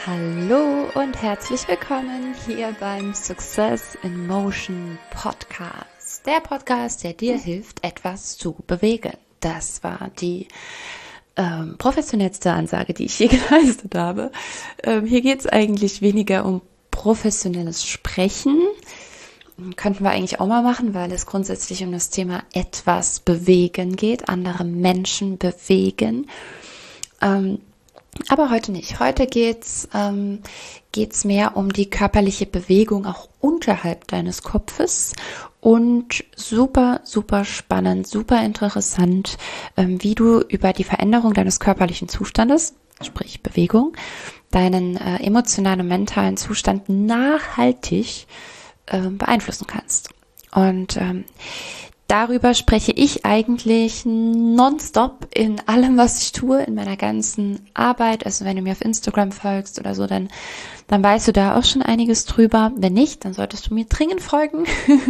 Hallo und herzlich willkommen hier beim Success in Motion Podcast. Der Podcast, der dir hilft, etwas zu bewegen. Das war die professionellste Ansage, die ich je geleistet habe. Hier geht es eigentlich weniger um professionelles Sprechen. Könnten wir eigentlich auch mal machen, weil es grundsätzlich um das Thema etwas bewegen geht, andere Menschen bewegen. Aber heute nicht. Heute geht's mehr um die körperliche Bewegung auch unterhalb deines Kopfes und super, super spannend, super interessant, wie du über die Veränderung deines körperlichen Zustandes, sprich Bewegung, deinen emotionalen und mentalen Zustand nachhaltig beeinflussen kannst. Und darüber spreche ich eigentlich nonstop in allem, was ich tue, in meiner ganzen Arbeit. Also wenn du mir auf Instagram folgst oder so, dann weißt du da auch schon einiges drüber. Wenn nicht, dann solltest du mir dringend folgen.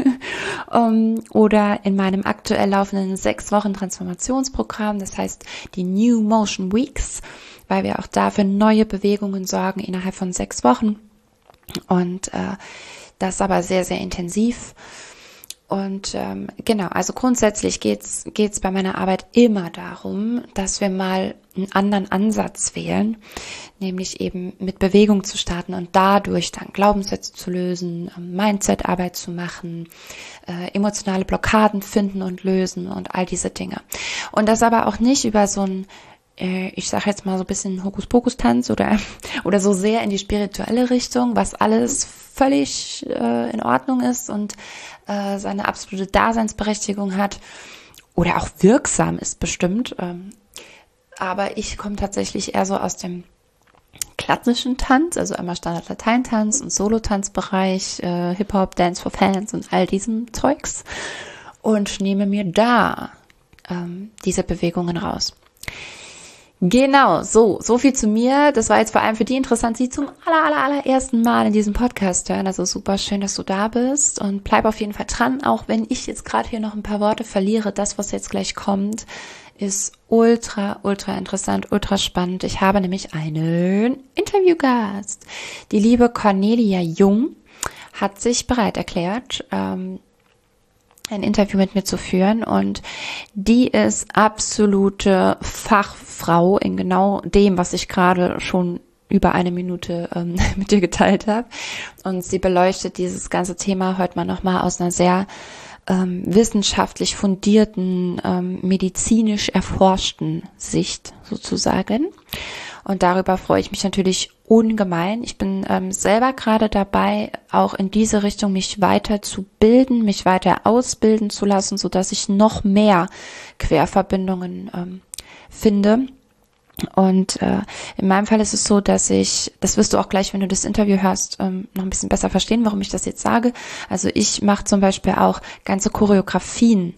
Oder in meinem aktuell laufenden 6 Wochen Transformationsprogramm, das heißt die New Motion Weeks, weil wir auch da für neue Bewegungen sorgen innerhalb von 6 Wochen. Und das aber sehr, sehr intensiv. Und genau, also grundsätzlich geht's bei meiner Arbeit immer darum, dass wir mal einen anderen Ansatz wählen, nämlich eben mit Bewegung zu starten und dadurch dann Glaubenssätze zu lösen, Mindset-Arbeit zu machen, emotionale Blockaden finden und lösen und all diese Dinge. Und das aber auch nicht über so ein ich sage jetzt mal so ein bisschen Hokuspokus-Tanz oder so sehr in die spirituelle Richtung, was alles völlig in Ordnung ist und seine absolute Daseinsberechtigung hat oder auch wirksam ist bestimmt. Aber ich komme tatsächlich eher so aus dem klassischen Tanz, also einmal Standard-Lateintanz und Solo-Tanzbereich, Hip-Hop, Dance for Fans und all diesem Zeugs und nehme mir da diese Bewegungen raus. Genau, so viel zu mir. Das war jetzt vor allem für die interessant, die zum allerersten Mal in diesem Podcast hören. Also super schön, dass du da bist und bleib auf jeden Fall dran, auch wenn ich jetzt gerade hier noch ein paar Worte verliere. Das, was jetzt gleich kommt, ist ultra interessant, ultra spannend. Ich habe nämlich einen Interviewgast. Die liebe Cornelia Jung hat sich bereit erklärt, ein Interview mit mir zu führen und die ist absolute Fachfrau in genau dem, was ich gerade schon über 1 Minute mit dir geteilt habe und sie beleuchtet dieses ganze Thema heute mal nochmal aus einer sehr wissenschaftlich fundierten, medizinisch erforschten Sicht sozusagen. Und darüber freue ich mich natürlich ungemein. Ich bin selber gerade dabei, auch in diese Richtung mich weiter zu bilden, mich weiter ausbilden zu lassen, sodass ich noch mehr Querverbindungen finde. Und in meinem Fall ist es so, dass das wirst du auch gleich, wenn du das Interview hörst, noch ein bisschen besser verstehen, warum ich das jetzt sage. Also ich mache zum Beispiel auch ganze Choreografien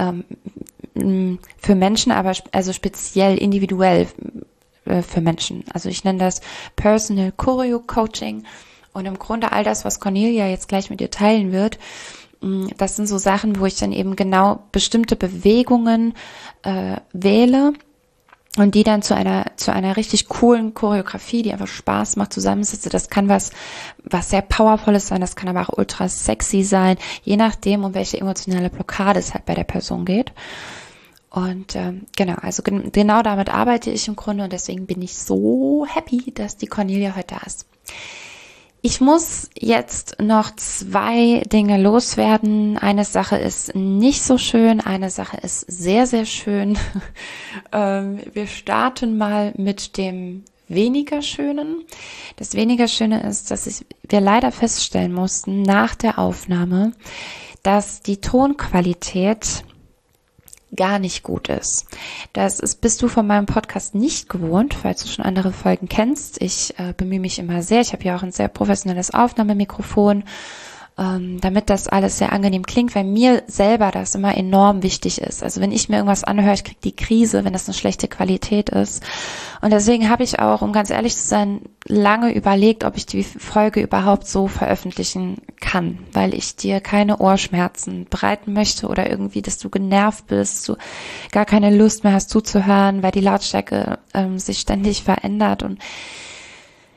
für Menschen, aber also speziell individuell für Menschen. Also ich nenne das Personal Choreo Coaching und im Grunde all das, was Cornelia jetzt gleich mit dir teilen wird, das sind so Sachen, wo ich dann eben genau bestimmte Bewegungen wähle und die dann zu einer richtig coolen Choreografie, die einfach Spaß macht, zusammensetze. Das kann was sehr Powervolles sein, das kann aber auch ultra sexy sein, je nachdem, um welche emotionale Blockade es halt bei der Person geht. Und genau, also genau damit arbeite ich im Grunde und deswegen bin ich so happy, dass die Cornelia heute da ist. Ich muss jetzt noch 2 Dinge loswerden. Eine Sache ist nicht so schön, eine Sache ist sehr, sehr schön. Wir starten mal mit dem weniger Schönen. Das weniger Schöne ist, dass wir leider feststellen mussten nach der Aufnahme, dass die Tonqualität gar nicht gut ist. Bist du von meinem Podcast nicht gewohnt, falls du schon andere Folgen kennst. Ich bemühe mich immer sehr. Ich habe ja auch ein sehr professionelles Aufnahmemikrofon, damit das alles sehr angenehm klingt, weil mir selber das immer enorm wichtig ist. Also wenn ich mir irgendwas anhöre, ich kriege die Krise, wenn das eine schlechte Qualität ist. Und deswegen habe ich auch, um ganz ehrlich zu sein, lange überlegt, ob ich die Folge überhaupt so veröffentlichen kann, weil ich dir keine Ohrenschmerzen bereiten möchte oder irgendwie, dass du genervt bist, du gar keine Lust mehr hast zuzuhören, weil die Lautstärke sich ständig verändert und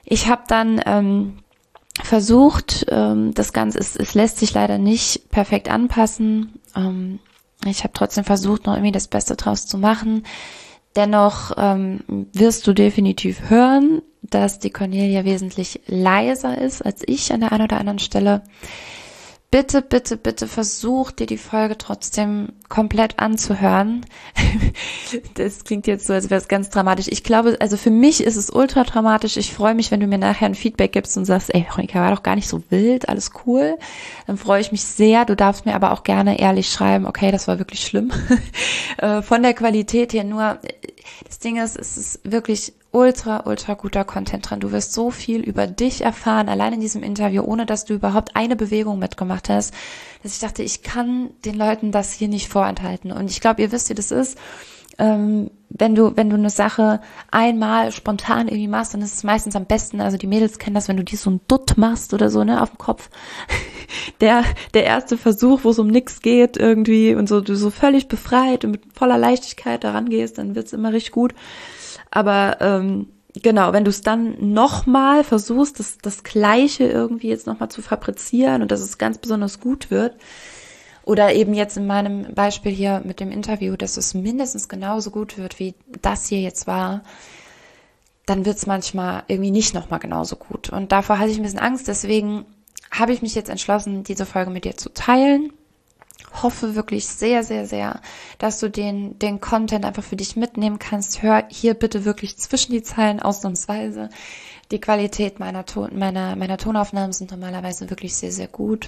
Ich habe dann versucht, das Ganze, es lässt sich leider nicht perfekt anpassen. Ich habe trotzdem versucht, noch irgendwie das Beste draus zu machen. Dennoch wirst du definitiv hören, dass die Cornelia wesentlich leiser ist als ich an der einen oder anderen Stelle. Bitte, bitte, bitte versuch dir die Folge trotzdem komplett anzuhören. Das klingt jetzt so, als wäre es ganz dramatisch. Ich glaube, also für mich ist es ultra dramatisch. Ich freue mich, wenn du mir nachher ein Feedback gibst und sagst, ey, Veronika, war doch gar nicht so wild, alles cool. Dann freue ich mich sehr. Du darfst mir aber auch gerne ehrlich schreiben, okay, das war wirklich schlimm. Von der Qualität her nur, das Ding ist, es ist wirklich ultra guter Content drin. Du wirst so viel über dich erfahren, allein in diesem Interview, ohne dass du überhaupt eine Bewegung mitgemacht hast, dass ich dachte, ich kann den Leuten das hier nicht vorenthalten. Und ich glaube, ihr wisst, wie das ist. Wenn du eine Sache einmal spontan irgendwie machst, dann ist es meistens am besten, also die Mädels kennen das, wenn du dir so ein Dutt machst oder so, ne, auf dem Kopf. Der erste Versuch, wo es um nichts geht irgendwie und so, du so völlig befreit und mit voller Leichtigkeit daran gehst, dann wird's immer richtig gut. Aber genau, wenn du es dann nochmal versuchst, das Gleiche irgendwie jetzt nochmal zu fabrizieren und dass es ganz besonders gut wird, oder eben jetzt in meinem Beispiel hier mit dem Interview, dass es mindestens genauso gut wird, wie das hier jetzt war, dann wird es manchmal irgendwie nicht nochmal genauso gut. Und davor hatte ich ein bisschen Angst, deswegen habe ich mich jetzt entschlossen, diese Folge mit dir zu teilen. Hoffe wirklich sehr, sehr, sehr, dass du den Content einfach für dich mitnehmen kannst. Hör hier bitte wirklich zwischen die Zeilen ausnahmsweise. Die Qualität meiner Tonaufnahmen sind normalerweise wirklich sehr, sehr gut.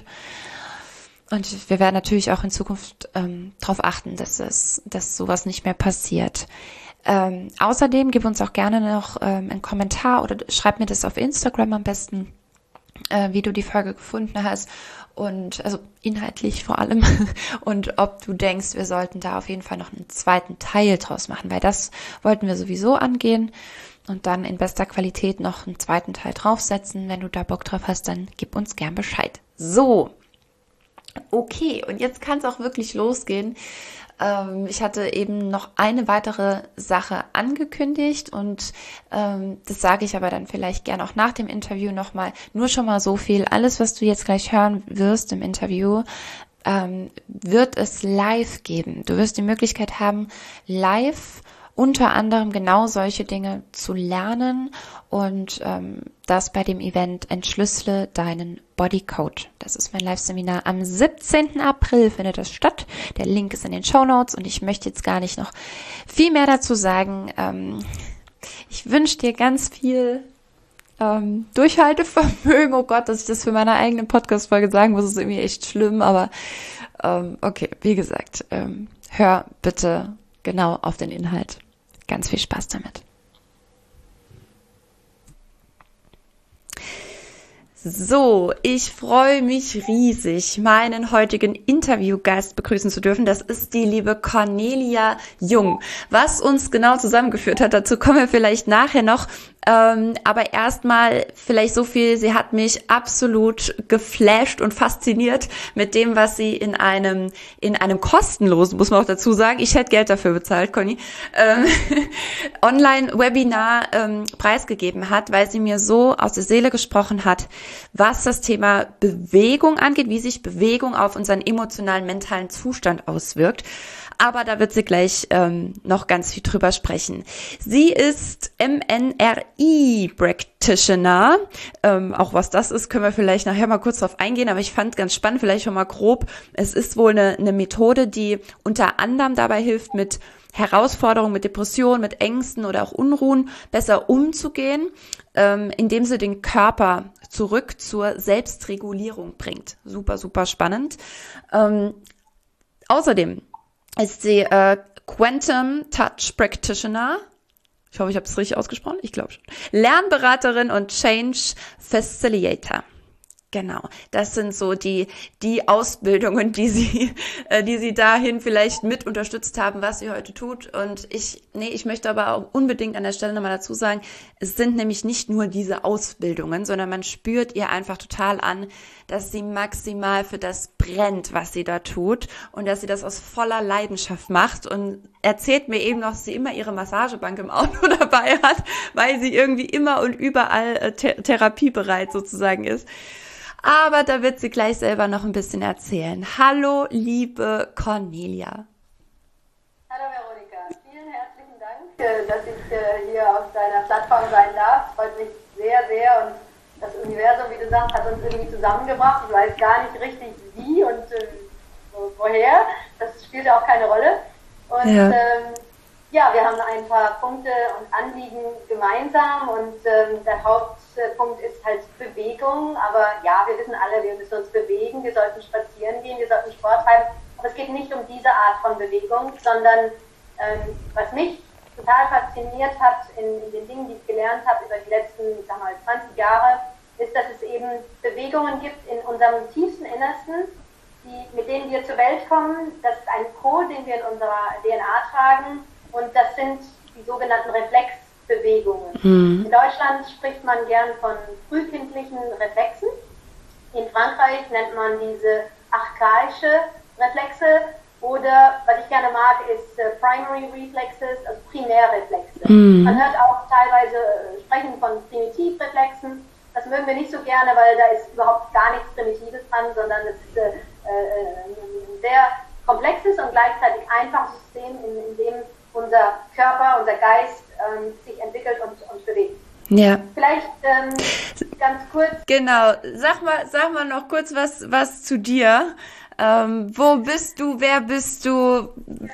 Und wir werden natürlich auch in Zukunft darauf achten, dass sowas nicht mehr passiert. Außerdem gib uns auch gerne noch einen Kommentar oder schreib mir das auf Instagram am besten, wie du die Folge gefunden hast und also inhaltlich vor allem und ob du denkst, wir sollten da auf jeden Fall noch einen zweiten Teil draus machen, weil das wollten wir sowieso angehen und dann in bester Qualität noch einen zweiten Teil draufsetzen. Wenn du da Bock drauf hast, dann gib uns gern Bescheid. So. Okay, und jetzt kann es auch wirklich losgehen. Ich hatte eben noch eine weitere Sache angekündigt und das sage ich aber dann vielleicht gern auch nach dem Interview nochmal. Nur schon mal so viel. Alles, was du jetzt gleich hören wirst im Interview, wird es live geben. Du wirst die Möglichkeit haben, live unter anderem genau solche Dinge zu lernen und das bei dem Event Entschlüssele deinen Bodycode. Das ist mein Live-Seminar. Am 17. April findet das statt. Der Link ist in den Shownotes und ich möchte jetzt gar nicht noch viel mehr dazu sagen. Ich wünsche dir ganz viel Durchhaltevermögen. Oh Gott, dass ich das für meine eigene Podcast-Folge sagen muss, ist irgendwie echt schlimm, aber okay, wie gesagt, hör bitte genau auf den Inhalt. Ganz viel Spaß damit. So, ich freue mich riesig, meinen heutigen Interviewgast begrüßen zu dürfen. Das ist die liebe Cornelia Jung. Was uns genau zusammengeführt hat, dazu kommen wir vielleicht nachher noch. Aber erstmal vielleicht so viel, sie hat mich absolut geflasht und fasziniert mit dem, was sie in einem kostenlosen, muss man auch dazu sagen, ich hätte Geld dafür bezahlt, Conny, Online-Webinar preisgegeben hat, weil sie mir so aus der Seele gesprochen hat, was das Thema Bewegung angeht, wie sich Bewegung auf unseren emotionalen, mentalen Zustand auswirkt. Aber da wird sie gleich noch ganz viel drüber sprechen. Sie ist MNRI-Practitioner. Auch was das ist, können wir vielleicht nachher mal kurz drauf eingehen. Aber ich fand ganz spannend, vielleicht schon mal grob. Es ist wohl eine Methode, die unter anderem dabei hilft, mit Herausforderungen, mit Depressionen, mit Ängsten oder auch Unruhen besser umzugehen, indem sie den Körper zurück zur Selbstregulierung bringt. Super, super spannend. Außerdem ist sie Quantum Touch Practitioner. Ich hoffe, ich habe es richtig ausgesprochen. Ich glaube schon. Lernberaterin und Change Facilitator. Genau, das sind so die Ausbildungen, die sie dahin vielleicht mit unterstützt haben, was sie heute tut. Und ich möchte aber auch unbedingt an der Stelle nochmal dazu sagen, es sind nämlich nicht nur diese Ausbildungen, sondern man spürt ihr einfach total an, dass sie maximal für das brennt, was sie da tut und dass sie das aus voller Leidenschaft macht und erzählt mir eben noch, dass sie immer ihre Massagebank im Auto dabei hat, weil sie irgendwie immer und überall therapiebereit sozusagen ist. Aber da wird sie gleich selber noch ein bisschen erzählen. Hallo, liebe Cornelia. Hallo Veronika, vielen herzlichen Dank, dass ich hier auf deiner Plattform sein darf. Freut mich sehr, sehr und das Universum, wie du sagst, hat uns irgendwie zusammengebracht. Ich weiß gar nicht richtig wie und woher. Das spielt auch keine Rolle. Und ja, wir haben ein paar Punkte und Anliegen gemeinsam und der Hauptpunkt ist halt Bewegung. Aber ja, wir wissen alle, wir müssen uns bewegen, wir sollten spazieren gehen, wir sollten Sport treiben. Aber es geht nicht um diese Art von Bewegung, sondern was mich total fasziniert hat in den Dingen, die ich gelernt habe über die letzten, 20 Jahre, ist, dass es eben Bewegungen gibt in unserem tiefsten Innersten, mit denen wir zur Welt kommen. Das ist ein Code, den wir in unserer DNA tragen und das sind die sogenannten Reflexbewegungen. In Deutschland spricht man gern von frühkindlichen Reflexen. In Frankreich nennt man diese archaische Reflexe. Oder, was ich gerne mag, ist Primary Reflexes, also Primärreflexe. Man hört auch teilweise sprechen von Primitivreflexen. Das mögen wir nicht so gerne, weil da ist überhaupt gar nichts Primitives dran, sondern es ist ein sehr komplexes und gleichzeitig einfaches System, in dem unser Körper, unser Geist sich entwickelt und bewegt. Ja. Vielleicht ganz kurz. Genau. Sag mal noch kurz was zu dir. Wo bist du? Wer bist du?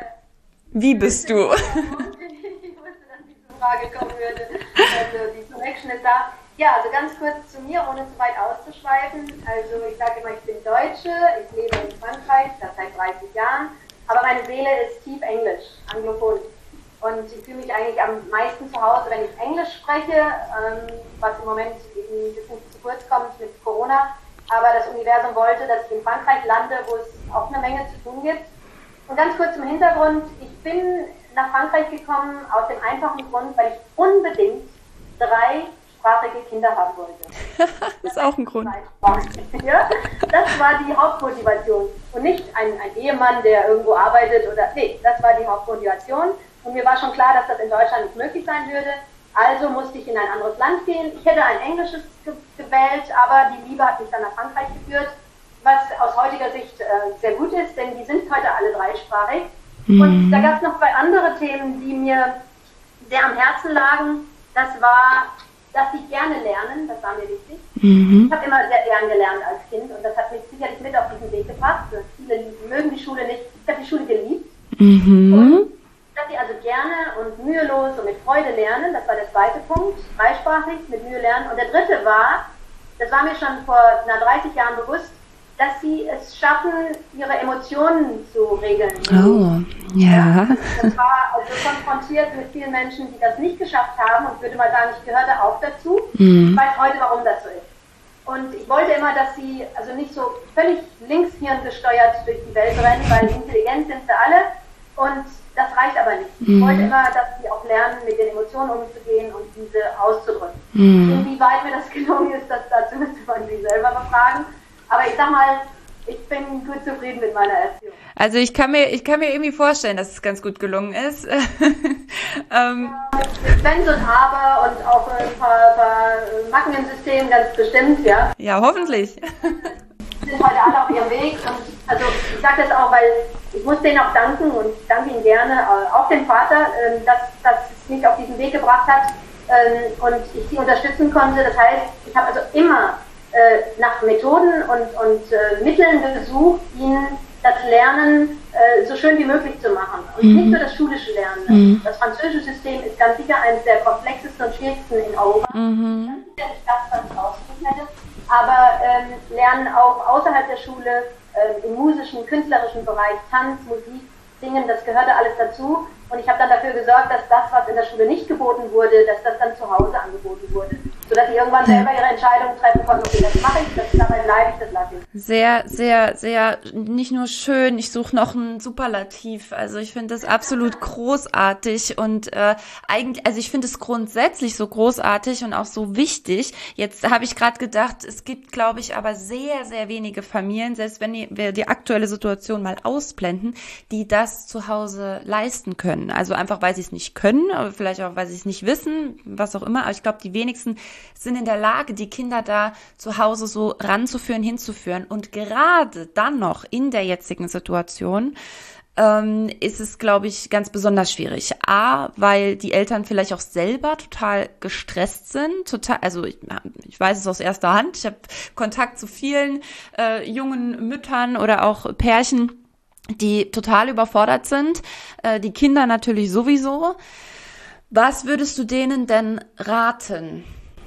Wie bist du? Ich wusste, dass diese Frage kommen würde. Also die Connection ist da. Ja, also ganz kurz zu mir, ohne zu weit auszuschweifen. Also ich sage immer, ich bin Deutsche, ich lebe in Frankreich, das seit 30 Jahren, aber meine Seele ist tief Englisch, anglophon. Und ich fühle mich eigentlich am meisten zu Hause, wenn ich Englisch spreche, was im Moment eben ein bisschen zu kurz kommt mit Corona. Aber das Universum wollte, dass ich in Frankreich lande, wo es auch eine Menge zu tun gibt. Und ganz kurz zum Hintergrund. Ich bin nach Frankreich gekommen aus dem einfachen Grund, weil ich unbedingt 3-sprachige Kinder haben wollte. Das ist auch ein Grund. Ja, das war die Hauptmotivation. Und nicht ein Ehemann, der irgendwo arbeitet oder... Nee, das war die Hauptmotivation. Und mir war schon klar, dass das in Deutschland nicht möglich sein würde. Also musste ich in ein anderes Land gehen. Ich hätte ein englisches gewählt, aber die Liebe hat mich dann nach Frankreich geführt, was aus heutiger Sicht sehr gut ist, denn die sind heute alle 3-sprachig. Und da gab es noch 2 andere Themen, die mir sehr am Herzen lagen. Das war, dass sie gerne lernen, das war mir wichtig. Ich habe immer sehr gern gelernt als Kind und das hat mich sicherlich mit auf diesen Weg gebracht. Viele mögen die Schule nicht. Ich habe die Schule geliebt. Und dass sie also gerne und mühelos und mit Freude lernen, das war der zweite Punkt, 3-sprachig, mit Mühe lernen. Und der dritte war, das war mir schon vor 30 Jahren bewusst, dass sie es schaffen, ihre Emotionen zu regeln. Oh, ja. Das war also konfrontiert mit vielen Menschen, die das nicht geschafft haben und würde mal sagen, ich gehörte auch dazu. Ich weiß heute, warum das so ist. Und ich wollte immer, dass sie also nicht so völlig linkshirngesteuert durch die Welt rennen, weil intelligent sind sie alle und das reicht aber nicht. Ich wollte immer, dass sie auch lernen, mit den Emotionen umzugehen und diese auszudrücken. Inwieweit mir das gelungen ist, dazu müsste man sie selber befragen. Aber ich sag mal, ich bin gut zufrieden mit meiner Erziehung. Also ich kann mir irgendwie vorstellen, dass es ganz gut gelungen ist. Wenn so ein Aber und auch ein paar Macken im System, ganz bestimmt, ja. Ja, hoffentlich. Sind heute alle auf ihrem Weg und also ich sage das auch, weil ich muss denen auch danken und ich danke ihnen gerne, auch dem Vater, dass es mich auf diesen Weg gebracht hat und ich sie unterstützen konnte. Das heißt, ich habe also immer nach Methoden und Mitteln gesucht, ihnen das Lernen so schön wie möglich zu machen. Und nicht nur das schulische Lernen. Das französische System ist ganz sicher eines der komplexesten und schwierigsten in Europa. Ganz sicher nicht das, was ich ausgesucht hätte. Aber lernen auch außerhalb der Schule, im musischen, künstlerischen Bereich, Tanz, Musik, Singen, das gehörte alles dazu. Und ich habe dann dafür gesorgt, dass das, was in der Schule nicht geboten wurde, dass das dann zu Hause angeboten wurde. sodass sie irgendwann selber ihre Entscheidungen treffen konnten, okay, das mache ich, dabei bleibe ich, das lasse ich. Sehr, sehr, sehr, nicht nur schön, ich suche noch ein Superlativ. Also ich finde das absolut großartig und eigentlich, also ich finde es grundsätzlich so großartig und auch so wichtig. Jetzt habe ich gerade gedacht, es gibt, glaube ich, aber sehr, sehr wenige Familien, selbst wenn wir die aktuelle Situation mal ausblenden, die das zu Hause leisten können. Also einfach, weil sie es nicht können, aber vielleicht auch, weil sie es nicht wissen, was auch immer. Aber ich glaube, die wenigsten sind in der Lage, die Kinder da zu Hause so ranzuführen, hinzuführen. Und gerade dann noch in der jetzigen Situation ist es, glaube ich, ganz besonders schwierig. A, weil die Eltern vielleicht auch selber total gestresst sind. Also ich weiß es aus erster Hand. Ich habe Kontakt zu vielen jungen Müttern oder auch Pärchen, die total überfordert sind. Die Kinder natürlich sowieso. Was würdest du denen denn raten?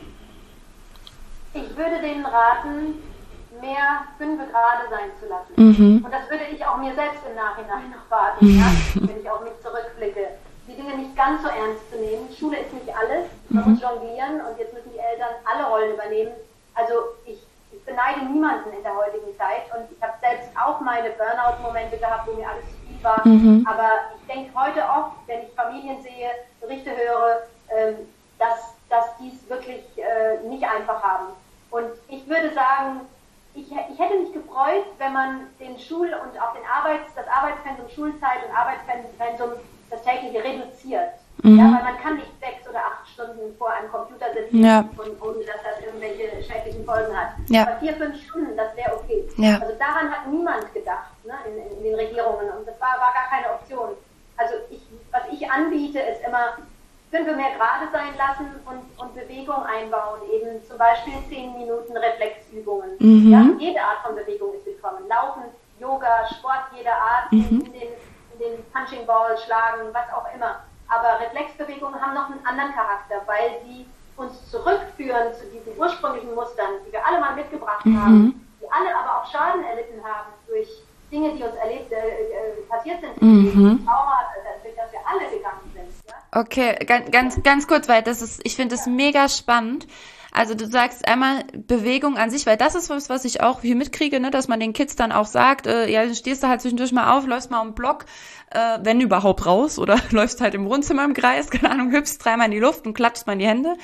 Ich würde denen raten, mehr 5 Grade sein zu lassen. Und das würde ich auch mir selbst im Nachhinein noch raten, ja? Wenn ich auf mich zurückblicke. Die Dinge nicht ganz so ernst zu nehmen. Schule ist nicht alles. Man muss jonglieren und jetzt müssen die Eltern alle Rollen übernehmen. Also ich beneide niemanden in der heutigen Zeit und ich habe selbst auch meine Burnout-Momente gehabt, wo mir alles zu viel war. Aber ich denke heute oft, wenn ich Familien sehe, Berichte höre, dass die es wirklich nicht einfach haben. Und ich würde sagen, ich hätte mich gefreut, wenn man den Schul- und auch das Arbeitspensum, Schulzeit und Arbeitspensum, das tägliche reduziert. Ja, weil man kann nicht 6 oder 8 Stunden vor einem Computer sitzen, ohne dass das irgendwelche schädlichen Folgen hat. Aber 4, 5 Stunden, das wäre okay. Also daran hat niemand gedacht, ne, in den Regierungen, und das war gar keine Option. Also was ich anbiete, ist immer 5 mehr gerade sein lassen und Bewegung einbauen, eben zum Beispiel 10 Minuten Reflexübungen. Ja, jede Art von Bewegung ist willkommen. Laufen, Yoga, Sport jeder Art, in den Punching Ball schlagen, was auch immer. Aber Reflexbewegungen haben noch einen anderen Charakter, weil sie uns zurückführen zu diesen ursprünglichen Mustern, die wir alle mal mitgebracht haben, die alle aber auch Schaden erlitten haben durch Dinge, die uns passiert sind, Trauma, durch das wir alle gegangen sind. Ja? Okay, ganz kurz, weil ich finde das mega spannend. Also du sagst einmal Bewegung an sich, weil das ist was ich auch hier mitkriege, ne, dass man den Kids dann auch sagt, ja, du stehst da halt zwischendurch mal auf, läufst mal um den Block, wenn überhaupt raus, oder läufst halt im Wohnzimmer im Kreis, keine Ahnung, hüpfst 3-mal in die Luft und klatschst mal in die Hände.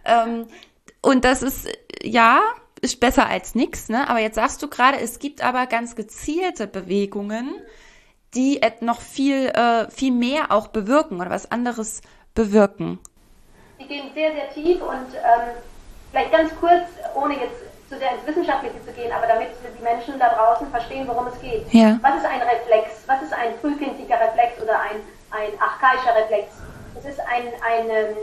Und das ist, ja, ist besser als nix, ne? Aber jetzt sagst du gerade, es gibt aber ganz gezielte Bewegungen, die noch viel mehr auch bewirken oder was anderes bewirken. Die gehen sehr, sehr tief und vielleicht ganz kurz, ohne jetzt zu sehr ins Wissenschaftliche zu gehen, aber damit die Menschen da draußen verstehen, worum es geht. Ja. Was ist ein Reflex? Was ist ein frühkindlicher Reflex oder ein archaischer Reflex? Es ist eine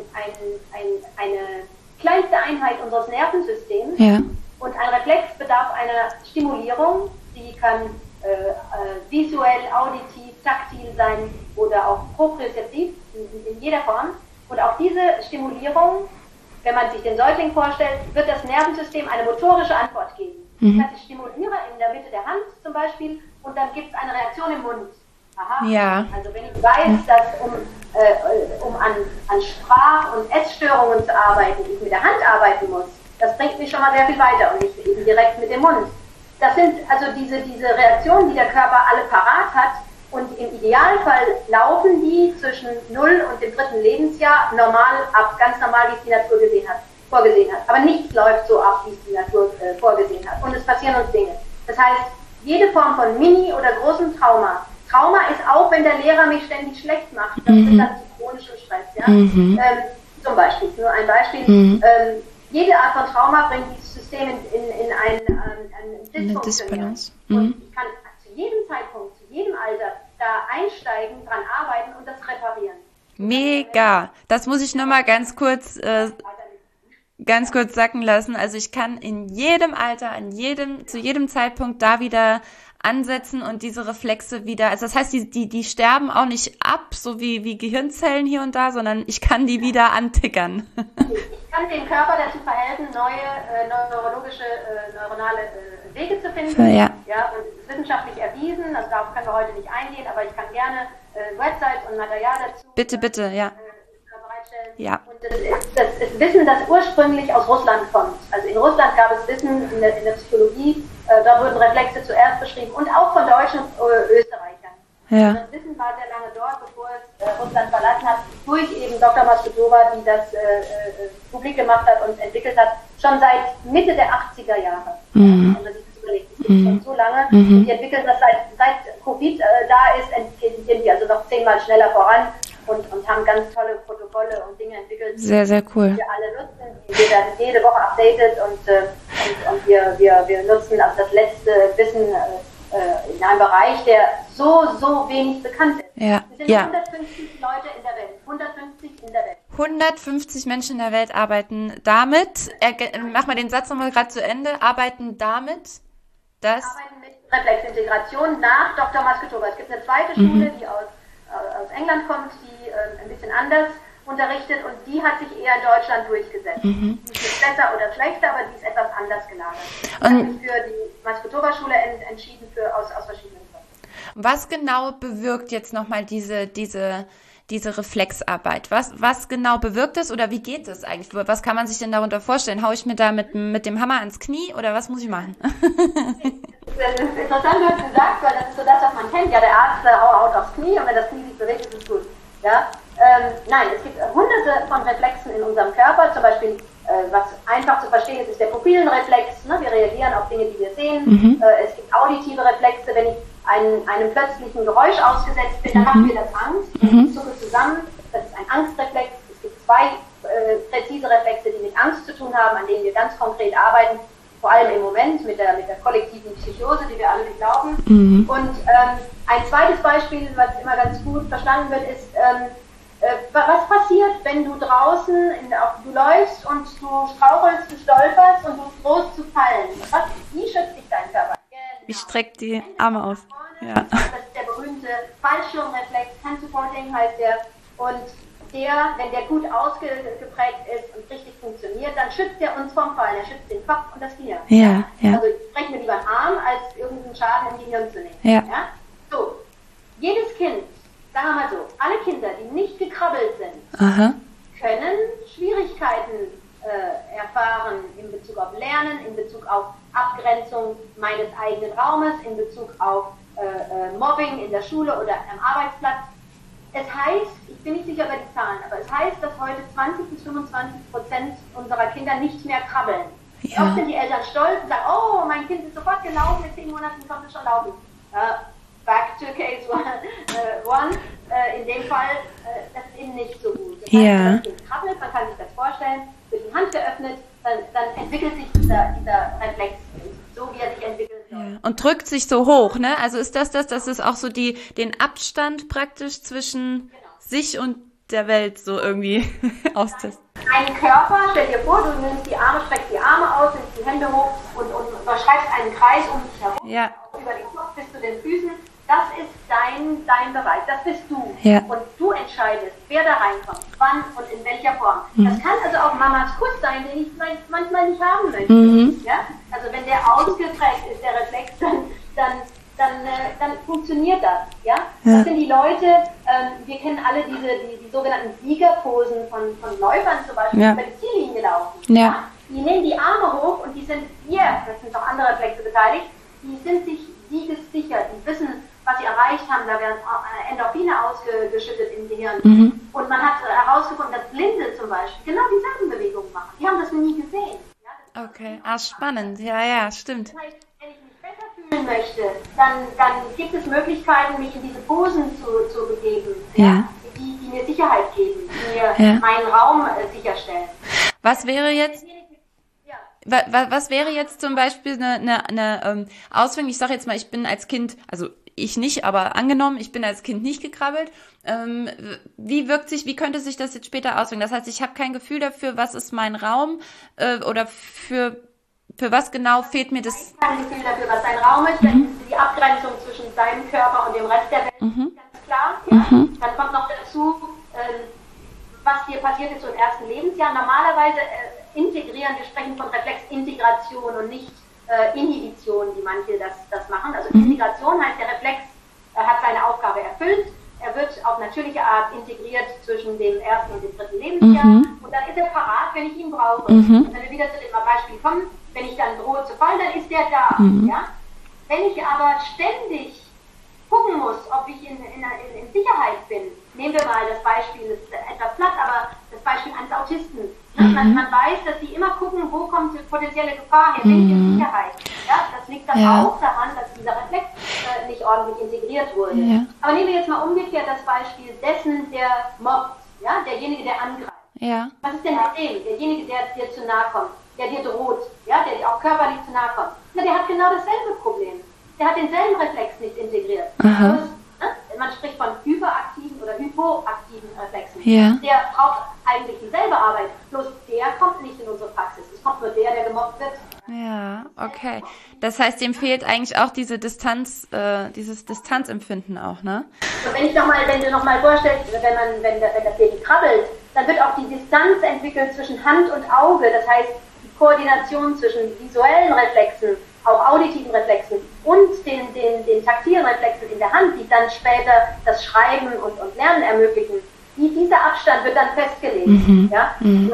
kleinste Einheit unseres Nervensystems. Ja. Und ein Reflex bedarf einer Stimulierung, die kann visuell, auditiv, taktil sein oder auch propriozeptiv in jeder Form. Und auf diese Stimulierung, wenn man sich den Säugling vorstellt, wird das Nervensystem eine motorische Antwort geben. Das heißt, ich stimuliere in der Mitte der Hand zum Beispiel und dann gibt es eine Reaktion im Mund. Aha. Ja. Also wenn ich weiß, dass um an Sprach- und Essstörungen zu arbeiten, ich mit der Hand arbeiten muss, das bringt mich schon mal sehr viel weiter und nicht eben direkt mit dem Mund. Das sind also diese Reaktionen, die der Körper alle parat hat, und im Idealfall laufen die zwischen 0 und dem 3. Lebensjahr normal ab, ganz normal, wie es die Natur vorgesehen hat. Aber nichts läuft so ab, wie es die Natur vorgesehen hat. Und es passieren uns Dinge. Das heißt, jede Form von Mini- oder großem Trauma. Trauma ist auch, wenn der Lehrer mich ständig schlecht macht. Das ist dann zu chronischem Stress. Ja? Zum Beispiel, nur ein Beispiel. Jede Art von Trauma bringt dieses System in ein Dysbalance. Und ich kann zu jedem Zeitpunkt, zu jedem Alter da einsteigen, dran arbeiten und das reparieren. Mega! Das muss ich nur mal ganz kurz sacken lassen. Also ich kann in jedem Alter, zu jedem Zeitpunkt da wieder ansetzen und diese Reflexe wieder, also das heißt, die sterben auch nicht ab, so wie Gehirnzellen hier und da, sondern ich kann die wieder antickern. Ich kann dem Körper dazu verhelfen, neue neuronale Wege zu finden. Ja, und es ist wissenschaftlich erwiesen, also darauf können wir heute nicht eingehen, aber ich kann gerne Websites und Material dazu bitte, ja. bereitstellen. Ja. Und das ist Wissen, das ursprünglich aus Russland kommt. Also in Russland gab es Wissen in der Psychologie, da wurden Reflexe zuerst beschrieben und auch von Deutschen und Österreichern. Ja. Das Wissen war sehr lange dort, bevor es Russland verlassen hat, durch eben Dr. Maskhutova, die das publik gemacht hat und entwickelt hat, schon seit Mitte der 80er Jahre. Wenn man sich das überlegt, das ist schon so lange. Und die entwickeln das seit Covid da ist, gehen die also noch 10-mal schneller voran und haben ganz tolle Protokolle und Dinge entwickelt, Sehr, sehr cool. die wir alle nutzen. Die werden jede Woche updated und wir nutzen also das letzte Wissen in einem Bereich, der so wenig bekannt ist. Ja. Es sind 150 Leute in der Welt. 150 in der Welt. 150 Menschen in der Welt arbeiten damit, mach mal den Satz nochmal gerade zu Ende, arbeiten damit, dass... Arbeiten mit Reflexintegration nach Dr. Maskhutova. Es gibt eine zweite Schule, die aus England kommt, die ein bisschen anders unterrichtet und die hat sich eher in Deutschland durchgesetzt. Die ist nicht besser oder schlechter, aber die ist etwas anders gelagert. Ich habe mich für die Maskhutova-Schule entschieden, aus verschiedenen Gründen. Was genau bewirkt jetzt nochmal diese Reflexarbeit? Was genau bewirkt es oder wie geht es eigentlich? Was kann man sich denn darunter vorstellen? Hau ich mir da mit dem Hammer ans Knie oder was muss ich machen? Das ist interessant, was du sagst, weil das ist so das, was man kennt. Ja, der Arzt haut aufs Knie und wenn das Knie sich bewegt, ist es gut. Ja? Nein, es gibt hunderte von Reflexen in unserem Körper. Zum Beispiel, was einfach zu verstehen ist der Pupillenreflex. Ne? Wir reagieren auf Dinge, die wir sehen. Es gibt auditive Reflexe. Wenn ich einem plötzlichen Geräusch ausgesetzt bin, dann macht mir das Angst. Ich zucke zusammen. Das ist ein Angstreflex. Es gibt zwei präzise Reflexe, die mit Angst zu tun haben, an denen wir ganz konkret arbeiten. Vor allem im Moment mit der kollektiven Psychose, die wir alle glauben. Und ein zweites Beispiel, was immer ganz gut verstanden wird, ist, was passiert, wenn du draußen, du läufst und du strauchelst, du stolperst und du drohst zu fallen? Wie schützt dich dein Körper? Genau. Ich strecke die Arme aus. Ja. Das ist der berühmte Fallschirmreflex, Hand-Supporting heißt der. Und wenn der gut ausgeprägt ist und richtig funktioniert, dann schützt er uns vom Fall. Er schützt den Kopf und das Gehirn. Ja. Also ich spreche mir lieber einen Arm, als irgendeinen Schaden im Gehirn zu nehmen. Ja. So, jedes Kind, sagen wir mal so, alle Kinder, die nicht gekrabbelt sind, können Schwierigkeiten erfahren in Bezug auf Lernen, in Bezug auf Abgrenzung meines eigenen Raumes, in Bezug auf Mobbing in der Schule oder am Arbeitsplatz. Es heißt, ich bin nicht sicher über die Zahlen, aber es heißt, dass heute 20-25% unserer Kinder nicht mehr krabbeln. Ja. Oft sind die Eltern stolz und sagen, oh, mein Kind ist sofort gelaufen, mit 10 Monaten konnte es schon laufen. Back to case one. In dem Fall, das ist eben nicht so gut. Das heißt, wenn das Kind krabbelt, man kann sich das vorstellen, wird die Hand geöffnet, dann entwickelt sich dieser Reflex so, wie er sich entwickelt. Ja. Und drückt sich so hoch, ne? Also ist das ist auch so den Abstand praktisch zwischen sich und der Welt so irgendwie austesten. Ein Körper, stell dir vor, du nimmst die Arme, streckst die Arme aus, nimmst die Hände hoch und überschreibst einen Kreis um dich herum. Ja. Über den Kopf bis zu den Füßen. Das ist dein Bereich, das bist du. Ja. Und du entscheidest, wer da reinkommt, wann und in welcher Form. Das kann also auch Mamas Kuss sein, den ich manchmal nicht haben möchte. Ja? Also wenn der ausgeprägt ist, der Reflex, dann funktioniert das. Ja? Das sind die Leute, wir kennen alle die sogenannten Siegerposen von Läufern zum Beispiel, die über die Ziellinie laufen. Ja? Die nehmen die Arme hoch und die sind das sind auch andere Reflexe beteiligt, die sind sich siegessicher, die wissen, was sie erreicht haben, da werden Endorphine ausgeschüttet im Gehirn. Und man hat herausgefunden, dass Blinde zum Beispiel genau dieselben Bewegungen machen. Die haben das nie gesehen. Ja? Okay, spannend. Ja, stimmt. Das heißt, wenn ich mich besser fühlen möchte, dann gibt es Möglichkeiten, mich in diese Posen zu begeben, die mir Sicherheit geben, die mir meinen Raum sicherstellen. Was wäre jetzt zum Beispiel eine Auswirkung? Ich sage jetzt mal, ich bin als Kind, also ich nicht, aber angenommen, ich bin als Kind nicht gekrabbelt. Wie könnte sich das jetzt später auswirken? Das heißt, ich habe kein Gefühl dafür, was ist mein Raum oder für was genau fehlt mir das? Kein Gefühl dafür, was dein Raum ist. Die Abgrenzung zwischen deinem Körper und dem Rest der Welt ist ganz klar. Ja? Dann kommt noch dazu, was dir passiert ist so im ersten Lebensjahr. Normalerweise wir sprechen von Reflexintegration und nicht Inhibition, wie manche das machen. Also Integration heißt, der Reflex hat seine Aufgabe erfüllt, er wird auf natürliche Art integriert zwischen dem ersten und dem dritten Lebensjahr. Und dann ist er parat, wenn ich ihn brauche. Und wenn wir wieder zu dem Beispiel kommen, wenn ich dann drohe zu fallen, dann ist der da. Ja? Wenn ich aber ständig gucken muss, ob ich in Sicherheit bin, nehmen wir mal das Beispiel, das ist etwas platt, aber das Beispiel eines Autisten. Man weiß, dass die immer gucken, wo kommt die potenzielle Gefahr her, bin ich in Sicherheit. Ja, das liegt dann auch daran, dass dieser Reflex nicht ordentlich integriert wurde. Ja. Aber nehmen wir jetzt mal umgekehrt das Beispiel dessen, der mobbt, ja, derjenige, der angreift. Ja. Was ist denn mit dem? Derjenige, der dir zu nahe kommt, der dir droht, ja, der dir auch körperlich zu nahe kommt. Na, der hat genau dasselbe Problem. Der hat denselben Reflex nicht integriert. Man spricht von hyperaktiven oder hypoaktiven Reflexen. Ja. Der braucht eigentlich dieselbe Arbeit, bloß der kommt nicht in unsere Praxis. Es kommt nur der gemobbt wird. Ja, okay. Das heißt, dem fehlt eigentlich auch diese Distanz, dieses Distanzempfinden auch, ne? Und wenn du nochmal vorstellst, wenn das Baby krabbelt, dann wird auch die Distanz entwickelt zwischen Hand und Auge. Das heißt, die Koordination zwischen visuellen Reflexen, auch auditiven Reflexen und den taktilen Reflexen in der Hand, die dann später das Schreiben und Lernen ermöglichen, dieser Abstand wird dann festgelegt. Ja? Und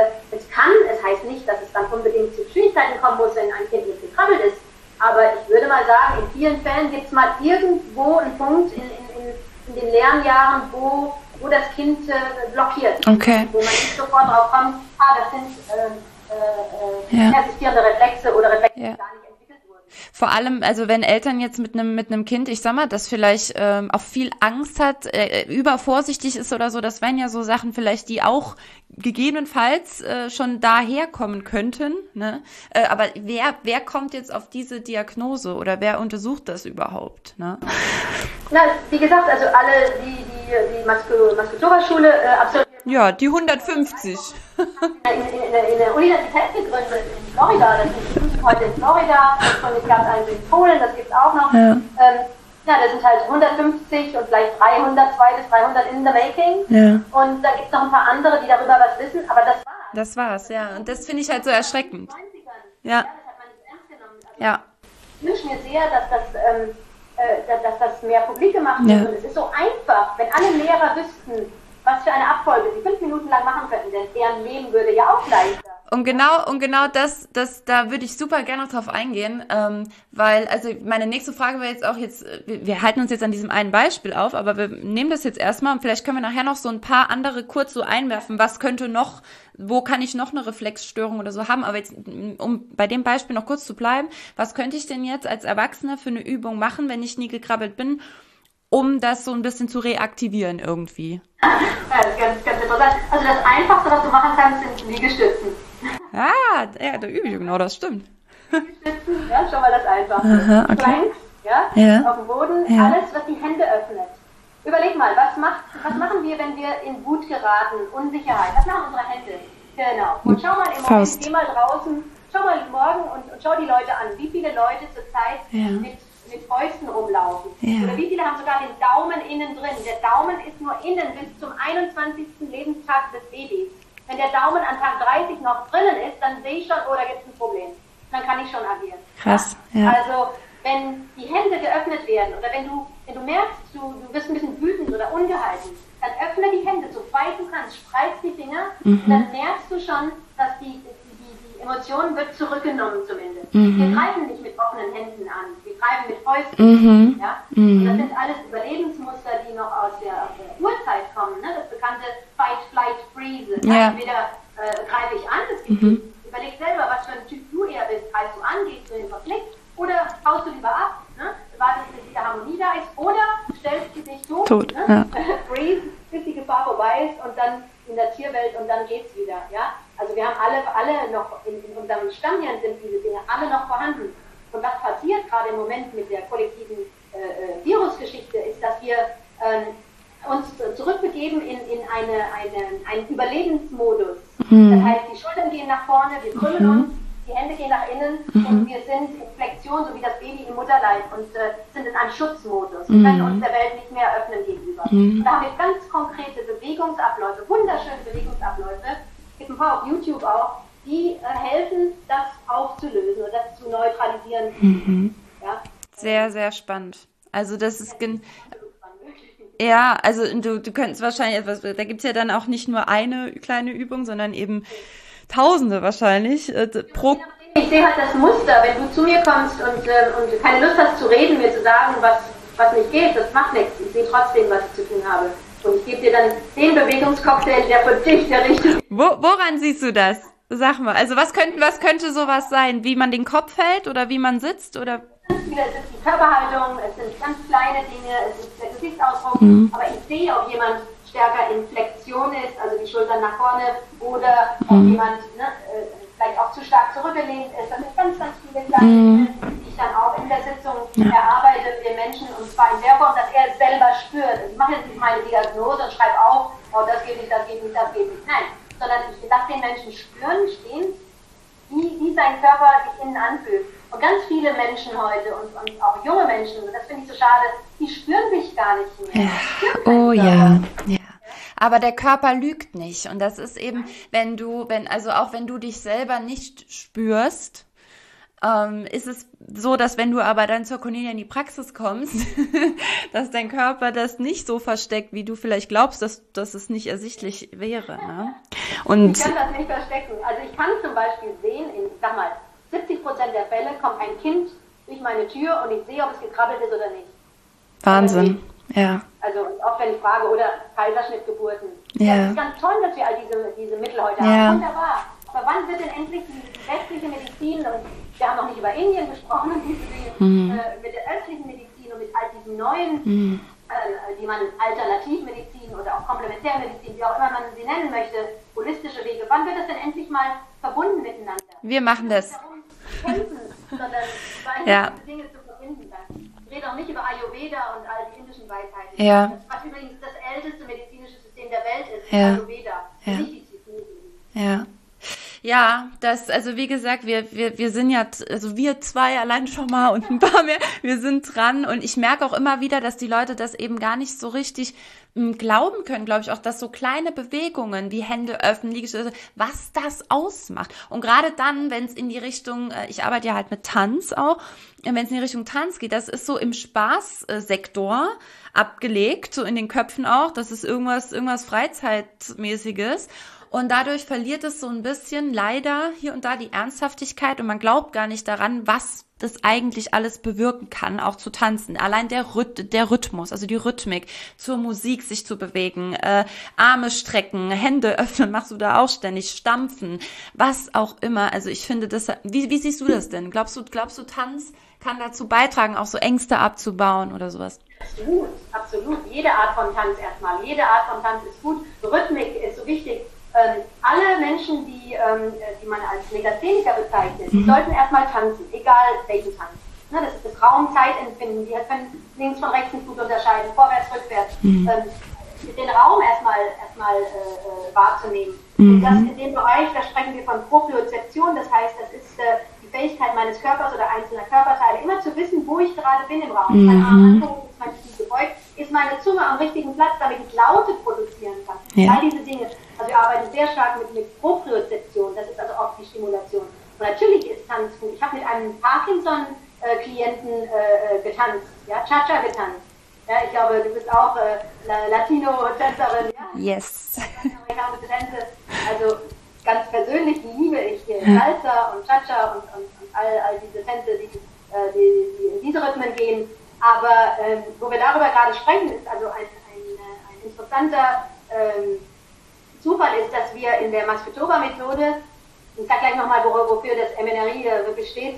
es heißt nicht, dass es dann unbedingt zu Schwierigkeiten kommen muss, wenn ein Kind nicht gekrabbelt ist, aber ich würde mal sagen, in vielen Fällen gibt es mal irgendwo einen Punkt in den Lernjahren, wo das Kind blockiert. Okay. Wo man nicht sofort drauf kommt, das sind persistierende Reflexe oder Reflexe, die gar nicht entwickelt wurden. Vor allem, also wenn Eltern jetzt mit einem Kind, ich sag mal, das vielleicht auch viel Angst hat, übervorsichtig ist oder so, das wären ja so Sachen vielleicht, die auch gegebenenfalls schon daherkommen könnten, ne? Aber wer kommt jetzt auf diese Diagnose oder wer untersucht das überhaupt, ne? Na, wie gesagt, also alle, die Maskutora-Schule absolviert. Ja, die 150. In der Universität gegründet in Florida, das ist heute in Florida, und es gab eins in Polen, das gibt es auch noch. Ja. Das sind halt 150 und vielleicht 300, 200 bis 300 in the making. Ja. Und da gibt es noch ein paar andere, die darüber was wissen, aber das war's. Das war's, ja. Und das finde ich halt so erschreckend. Ja. Das hat man nicht ernst genommen. Also ich wünsche mir sehr, dass das mehr publik gemacht wird. Und es ist so einfach, wenn alle Lehrer wüssten, was für eine Abfolge sie 5 Minuten lang machen könnten, denn deren Leben würde ja auch leichter. Und genau das, da würde ich super gerne noch drauf eingehen, weil, also meine nächste Frage wäre jetzt auch wir halten uns jetzt an diesem einen Beispiel auf, aber wir nehmen das jetzt erstmal und vielleicht können wir nachher noch so ein paar andere kurz so einwerfen, was könnte noch, wo kann ich noch eine Reflexstörung oder so haben, aber jetzt, um bei dem Beispiel noch kurz zu bleiben, was könnte ich denn jetzt als Erwachsener für eine Übung machen, wenn ich nie gekrabbelt bin, um das so ein bisschen zu reaktivieren irgendwie? Ja, das ist ganz, ganz interessant. Also das Einfachste, was du machen kannst, sind Liegestützen. Ja, da übe ich genau, das stimmt. Liegestützen, ja, schon mal das Einfachste. Aha, okay. Planks, auf dem Boden, alles, was die Hände öffnet. Überleg mal, was machen wir, wenn wir in Wut geraten, Unsicherheit? Was machen unsere Hände? Genau. Und schau mal im Moment, geh mal draußen, schau mal morgen und schau die Leute an. Wie viele Leute zurzeit mit Fäusten rumlaufen. Oder wie viele haben sogar den Daumen innen drin. Der Daumen ist nur innen bis zum 21. Lebenstag des Babys. Wenn der Daumen an Tag 30 noch drinnen ist, dann sehe ich schon, da gibt es ein Problem. Dann kann ich schon agieren. Krass, ja. Also, wenn die Hände geöffnet werden oder wenn du merkst, du wirst ein bisschen wütend oder ungehalten, dann öffne die Hände, so weit du kannst, spreiz die Finger, dann merkst du schon, dass die Emotion wird zurückgenommen zumindest. Wir greifen nicht mit offenen Händen an, wir greifen mit Fäusten. Ja? Und das sind alles Überlebensmuster, die noch aus der Urzeit kommen. Ne? Das bekannte Fight, Flight, Freeze. Ja. Entweder greife ich an, das gibt überleg selber, was für ein Typ du eher bist. Greifst du an, gehst du in den Konflikt oder haust du lieber ab, ne? Wartest, bis wieder Harmonie da ist, oder stellst du dich tot ne? Freeze, bis die Gefahr vorbei ist und dann in der Tierwelt und dann geht's wieder. Ja? Also wir haben alle noch, in unserem Stammhirn sind diese Dinge alle noch vorhanden. Und was passiert gerade im Moment mit der kollektiven Virusgeschichte, ist, dass wir uns zurückbegeben in einen Überlebensmodus. Das heißt, die Schultern gehen nach vorne, wir krümmen uns, die Hände gehen nach innen und wir sind in Flexion, so wie das Baby im Mutterleib und sind in einem Schutzmodus. Wir können uns der Welt nicht mehr öffnen gegenüber. Und da haben wir ganz konkrete Bewegungsabläufe, wunderschöne Bewegungsabläufe, es gibt ein paar auf YouTube auch, die helfen, das aufzulösen und das zu neutralisieren. Ja? Sehr, sehr spannend. Also das ist Ja, also du könntest wahrscheinlich etwas, da gibt's ja dann auch nicht nur eine kleine Übung, sondern eben Tausende wahrscheinlich pro. Ich sehe halt das Muster, wenn du zu mir kommst und keine Lust hast zu reden, mir zu sagen, was nicht geht, das macht nichts. Ich sehe trotzdem, was ich zu tun habe. Und ich gebe dir dann den Bewegungscocktail, der für dich der richtige ist. Woran siehst du das? Sag mal, also was könnte sowas sein? Wie man den Kopf hält oder wie man sitzt oder? Es ist die Körperhaltung, es sind ganz kleine Dinge, es ist der Gesichtsausdruck, aber ich sehe, ob jemand stärker in Flexion ist, also die Schultern nach vorne, oder ob jemand vielleicht auch zu stark zurückgelehnt ist. Das sind ganz, ganz viele kleine Dinge, die ich dann auch in der Sitzung erarbeite mit den Menschen, und zwar in der Form, dass er es selber spürt. Also ich mache jetzt nicht meine Diagnose und schreibe auf, oh, das geht nicht, das geht nicht, das geht nicht. Nein, sondern ich lasse den Menschen spüren, stehen, wie sein Körper sich innen anfühlt. Und ganz viele Menschen heute und auch junge Menschen, das finde ich so schade, die spüren sich gar nicht mehr. Ja. Oh ja, ja. Aber der Körper lügt nicht. Und das ist eben, wenn du dich selber nicht spürst, ist es so, dass wenn du aber dann zur Cornelia in die Praxis kommst, dass dein Körper das nicht so versteckt, wie du vielleicht glaubst, dass es nicht ersichtlich wäre. Ne? Und ich kann das nicht verstecken. Also ich kann zum Beispiel sehen, ich sag mal, 70% der Fälle kommt ein Kind durch meine Tür und ich sehe, ob es gekrabbelt ist oder nicht. Wahnsinn, ja. Also auch wenn ich frage, oder Kaiserschnittgeburten. Ja. Das ist ganz toll, dass wir all diese Mittel heute haben. Wunderbar. Aber wann wird denn endlich die westliche Medizin, und wir haben noch nicht über Indien gesprochen, und diese Dinge, mit der östlichen Medizin und mit all diesen neuen, die man Alternativmedizin oder auch Komplementärmedizin, wie auch immer man sie nennen möchte, holistische Wege, wann wird das denn endlich mal verbunden miteinander? Wir machen das. Kämpfen, sondern diese Dinge zu verbinden. Ich rede auch nicht über Ayurveda und all die indischen Weisheiten. Ja. Was übrigens das älteste medizinische System der Welt ist, Ja. Ayurveda. Ja. Nicht die Chinesen. Ja. Ja, also wie gesagt, wir sind ja, also wir zwei allein schon mal und ein paar mehr, wir sind dran, und ich merke auch immer wieder, dass die Leute das eben gar nicht so richtig glauben können, glaube ich auch, dass so kleine Bewegungen wie Hände öffnen, Liegestütze, was das ausmacht. Und gerade dann, wenn es in die Richtung, ich arbeite ja halt mit Tanz auch, wenn es in die Richtung Tanz geht, das ist so im Spaßsektor abgelegt, so in den Köpfen auch, das ist irgendwas Freizeitmäßiges. Und dadurch verliert es so ein bisschen leider hier und da die Ernsthaftigkeit, und man glaubt gar nicht daran, was das eigentlich alles bewirken kann, auch zu tanzen. Allein der Rhythmus, also die Rhythmik, zur Musik sich zu bewegen, Arme strecken, Hände öffnen, machst du da auch ständig, stampfen, was auch immer. Also ich finde das, wie siehst du das denn? Glaubst du, Tanz kann dazu beitragen, auch so Ängste abzubauen oder sowas? Absolut, absolut. Jede Art von Tanz erstmal. Jede Art von Tanz ist gut. Rhythmik ist so wichtig. Alle Menschen, die man als Legastheniker bezeichnet, die sollten erstmal tanzen, egal welchen Tanz. Ne, das ist das Raum-Zeit-Empfinden. Die können links von rechts nicht gut unterscheiden, vorwärts, rückwärts. Den Raum erstmal wahrzunehmen. Und das in dem Bereich, da sprechen wir von Propriozeption, das heißt, das ist die Fähigkeit meines Körpers oder einzelner Körperteile, immer zu wissen, wo ich gerade bin im Raum. Ist mein Arm angehoben, ist mein Knie gebeugt, ist meine Zunge am richtigen Platz, damit ich Laute produzieren kann. Ja. All diese Dinge. Also wir arbeiten sehr stark mit Propriozeption, das ist also auch die Stimulation. Und natürlich ist Tanz gut. Ich habe mit einem Parkinson-Klienten getanzt, ja, Cha-Cha getanzt. Ja, ich glaube, du bist auch Latino-Tänzerin, ja? Yes. Amerikanische Tänze. Also ganz persönlich liebe ich Salsa und Cha-Cha und all diese Tänze, die in diese Rhythmen gehen. Aber wo wir darüber gerade sprechen, ist also ein interessanter Zufall ist, dass wir in der Masfitova-Methode, ich sage gleich nochmal, wofür das MNRI wirklich steht,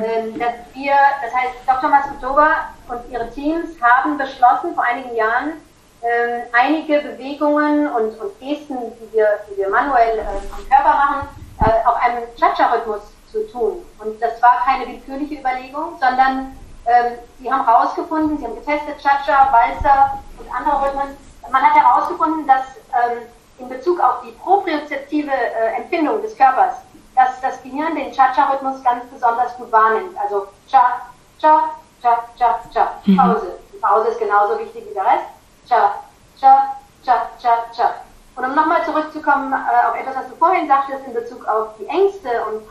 das heißt, Dr. Masfitova und ihre Teams haben beschlossen, vor einigen Jahren, einige Bewegungen und Gesten, die wir manuell am Körper machen, auf einem Cha-Cha-Rhythmus zu tun. Und das war keine willkürliche Überlegung, sondern sie haben herausgefunden, sie haben getestet, Cha-Cha, Walzer und andere Rhythmen. Man hat herausgefunden, dass in Bezug auf die propriozeptive Empfindung des Körpers, dass das Gehirn den Cha-Cha-Rhythmus ganz besonders gut wahrnimmt. Also Cha, Cha, Cha, Cha, Cha. Pause. Die Pause ist genauso wichtig wie der Rest. Cha, Cha, Cha, Cha, Cha. Und um nochmal zurückzukommen auf etwas, was du vorhin sagtest, in Bezug auf die Ängste und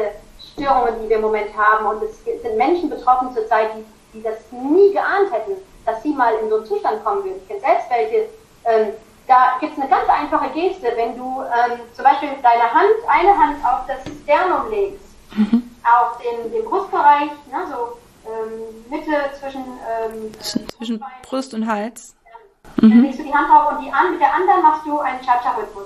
Panikstörungen, die wir im Moment haben. Und es sind Menschen betroffen zurzeit, die das nie geahnt hätten. dass sie mal in so einen Zustand kommen würden. Ich kenne selbst welche, da gibt es eine ganz einfache Geste, wenn du zum Beispiel eine Hand auf das Sternum legst, auf den Brustbereich, ne, so Mitte zwischen Brust und Hals. Dann legst du die Hand drauf und mit der anderen machst du einen Cha-Cha-Rhythmus.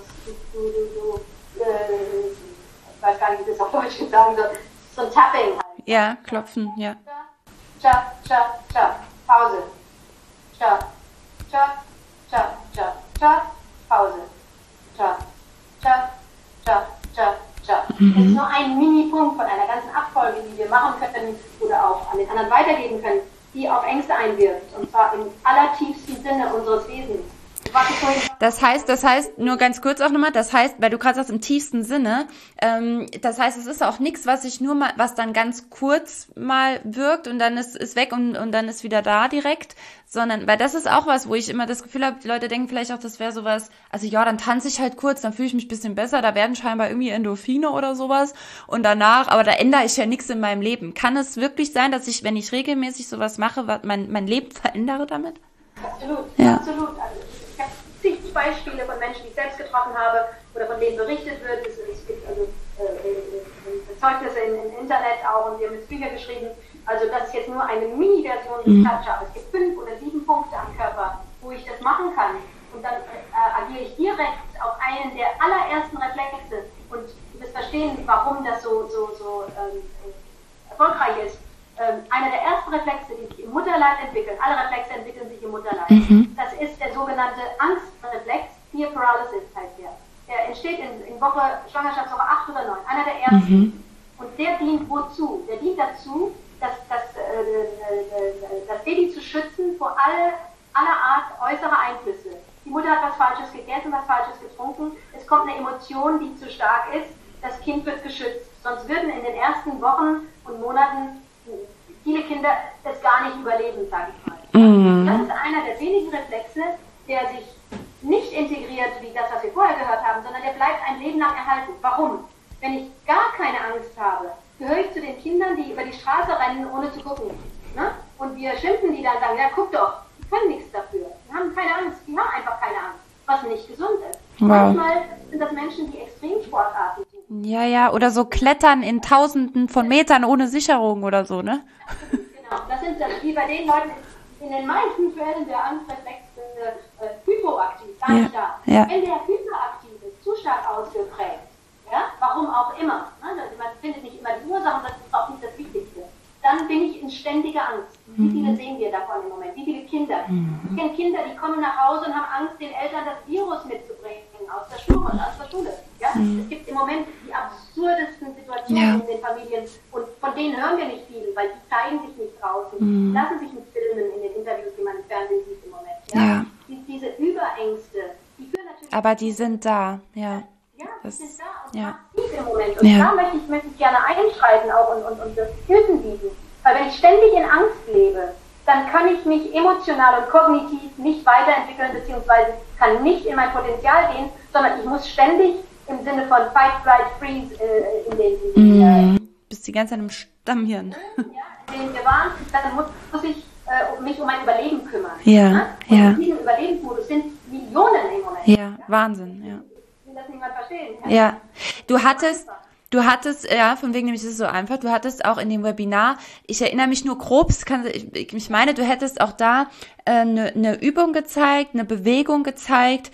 Ich weiß gar nicht, wie ich das auf Deutsch sagen soll. So ein Tapping halt. Ja, klopfen, ja. Cha, cha, cha, Pause. Cha, cha, cha, cha, cha, Pause. Cha, cha, cha, cha, cha. Das ist nur ein Mini-Punkt von einer ganzen Abfolge, die wir machen können oder auch an den anderen weitergeben können, die auf Ängste einwirkt. Und zwar im allertiefsten Sinne unseres Wesens. Das heißt, nur ganz kurz auch nochmal, das heißt, weil du gerade sagst, im tiefsten Sinne, das heißt, es ist auch nichts, was dann ganz kurz mal wirkt und dann ist weg und dann ist wieder da direkt, sondern, weil das ist auch was, wo ich immer das Gefühl habe, die Leute denken vielleicht auch, das wäre sowas, also ja, dann tanze ich halt kurz, dann fühle ich mich ein bisschen besser, da werden scheinbar irgendwie Endorphine oder sowas und danach, aber da ändere ich ja nichts in meinem Leben. Kann es wirklich sein, dass ich, wenn ich regelmäßig sowas mache, mein Leben verändere damit? Absolut, ja. Absolut. Also, ich habe zig Beispiele von Menschen, die ich selbst getroffen habe oder von denen berichtet wird. Es gibt also Zeugnisse im Internet auch und wir haben jetzt Bücher geschrieben. Also das ist jetzt nur eine Mini-Version des Cha-Cha. Es gibt 5 oder 7 Punkte am Körper, wo ich das machen kann. Und dann agiere ich direkt auf einen der allerersten Reflexe. Und du wirst verstehen, warum das so erfolgreich ist. Einer der ersten Reflexe, die sich im Mutterleib entwickeln, alle Reflexe entwickeln sich im Mutterleib, das ist der sogenannte Angstreflex, Fear Paralysis heißt der. Der entsteht in Schwangerschaftswoche 8 oder 9, einer der ersten. Und der dient wozu? Der dient dazu, das Baby zu schützen vor aller Art äußerer Einflüsse. Die Mutter hat was Falsches gegessen, was Falsches getrunken, es kommt eine Emotion, die zu stark ist, das Kind wird geschützt. Sonst würden in den ersten Wochen und Monaten viele Kinder es gar nicht überleben, sage ich mal. Das ist einer der wenigen Reflexe, der sich nicht integriert wie das, was wir vorher gehört haben, sondern der bleibt ein Leben lang erhalten. Warum? Wenn ich gar keine Angst habe, gehöre ich zu den Kindern, die über die Straße rennen, ohne zu gucken. Ne? Und wir schimpfen die dann, sagen, ja guck doch, die können nichts dafür. Die haben keine Angst, die haben einfach keine Angst, was nicht gesund ist. Wow. Manchmal sind das Menschen, die Extremsportarten tun. Ja, oder so Klettern in Tausenden von Metern ohne Sicherung oder so, ne? Genau, das sind wie bei den Leuten in den meisten Fällen der Angstreflex hypoaktiv, gar nicht da. Ja. Wenn der hyperaktiv ist, zu stark ausgeprägt, ja, warum auch immer, ne, man findet nicht immer die Ursachen, das ist auch nicht das Wichtigste, dann bin ich in ständiger Angst. Wie viele sehen wir davon im Moment? Wie viele Kinder? Ich kenne Kinder, die kommen nach Hause und haben Angst, den Eltern das Virus mitzubringen aus der Schule. Ja? Es gibt im Moment die absurdesten Situationen in den Familien und von denen hören wir nicht viel, weil die zeigen sich nicht draußen, lassen sich nicht filmen in den Interviews, die man im Fernsehen sieht im Moment. Ja? Diese Überängste, die führen natürlich... Aber die sind da, ja. Ja, die sind da und ja. massiv im Moment. Und da möchte ich gerne einschreiten auch und das Hilfen bieten. Weil wenn ich ständig in Angst lebe, dann kann ich mich emotional und kognitiv nicht weiterentwickeln, beziehungsweise kann nicht in mein Potenzial gehen, sondern ich muss ständig im Sinne von Fight, Flight, Freeze bist die ganze Zeit im Stammhirn. Ja, in den Wahn, dann muss ich mich um mein Überleben kümmern. Ja, ne? Und in diesem Überlebensmodus sind Millionen im Moment. Ja, Wahnsinn, ja. Will das niemand verstehen? Ja, du hattest, ja, von wegen nämlich ist es so einfach, du hattest auch in dem Webinar, ich erinnere mich nur grob, ich meine, du hättest auch da eine Übung gezeigt, eine Bewegung gezeigt,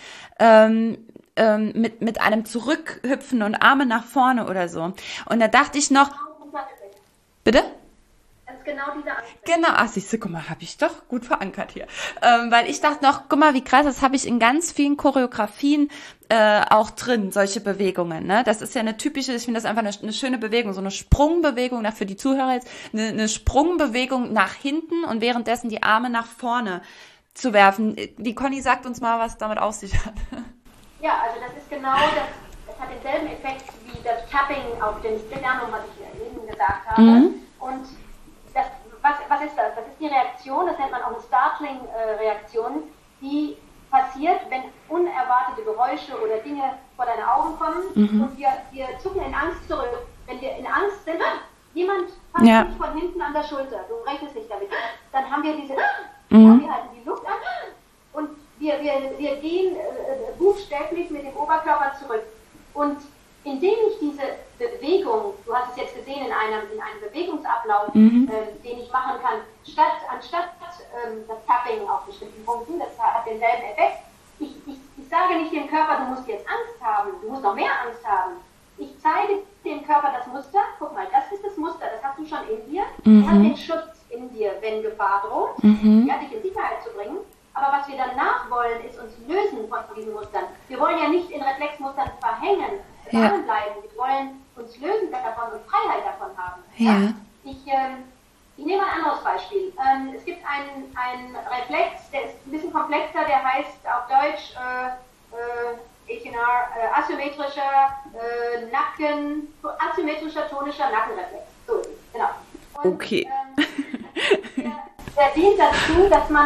mit einem Zurückhüpfen und Arme nach vorne oder so. Und da dachte ich noch, bitte? Das ist genau dieser Aspekt. Genau, ach siehst du, guck mal, habe ich doch gut verankert hier. Weil ich dachte noch, guck mal, wie krass, das habe ich in ganz vielen Choreografien auch drin, solche Bewegungen. Ne? Das ist ja eine typische, ich finde das einfach eine schöne Bewegung, so eine Sprungbewegung, für die Zuhörer jetzt, eine Sprungbewegung nach hinten und währenddessen die Arme nach vorne zu werfen. Die Conny sagt uns mal, was damit auf sich hat. Ja, also das ist genau das hat denselben Effekt wie das Tapping auf den Sternum, was ich eben gesagt habe. Und was ist das? Das ist die Reaktion, das nennt man auch eine Startling-Reaktion, die passiert, wenn unerwartete Geräusche oder Dinge vor deine Augen kommen und wir zucken in Angst zurück. Wenn wir in Angst sind, jemand fasst dich von hinten an der Schulter, du rechnest nicht damit, dann haben wir diese Ja, wir halten die Luft an und wir gehen buchstäblich mit dem Oberkörper zurück. Und indem ich diese Bewegung, du hast es jetzt gesehen in einem Bewegungsablauf, den ich machen kann, anstatt das Tapping auf bestimmten Punkten, das hat denselben Effekt. Ich sage nicht dem Körper, du musst jetzt Angst haben, du musst noch mehr Angst haben. Ich zeige dem Körper das Muster, guck mal, das ist das Muster, das hast du schon in dir, du hast den Schutz in dir, wenn Gefahr droht, ja, dich in Sicherheit zu bringen. Aber was wir danach wollen, ist uns lösen von diesen Mustern. Wir wollen ja nicht in Reflexmustern verhängen, bleiben. Wir wollen uns lösen davon und Freiheit davon haben. Ja. Ich nehme ein anderes Beispiel. Es gibt einen Reflex, der ist ein bisschen komplexer, der heißt auf Deutsch asymmetrischer tonischer Nackenreflex. So ist es, genau. Und, okay. Der dient dazu,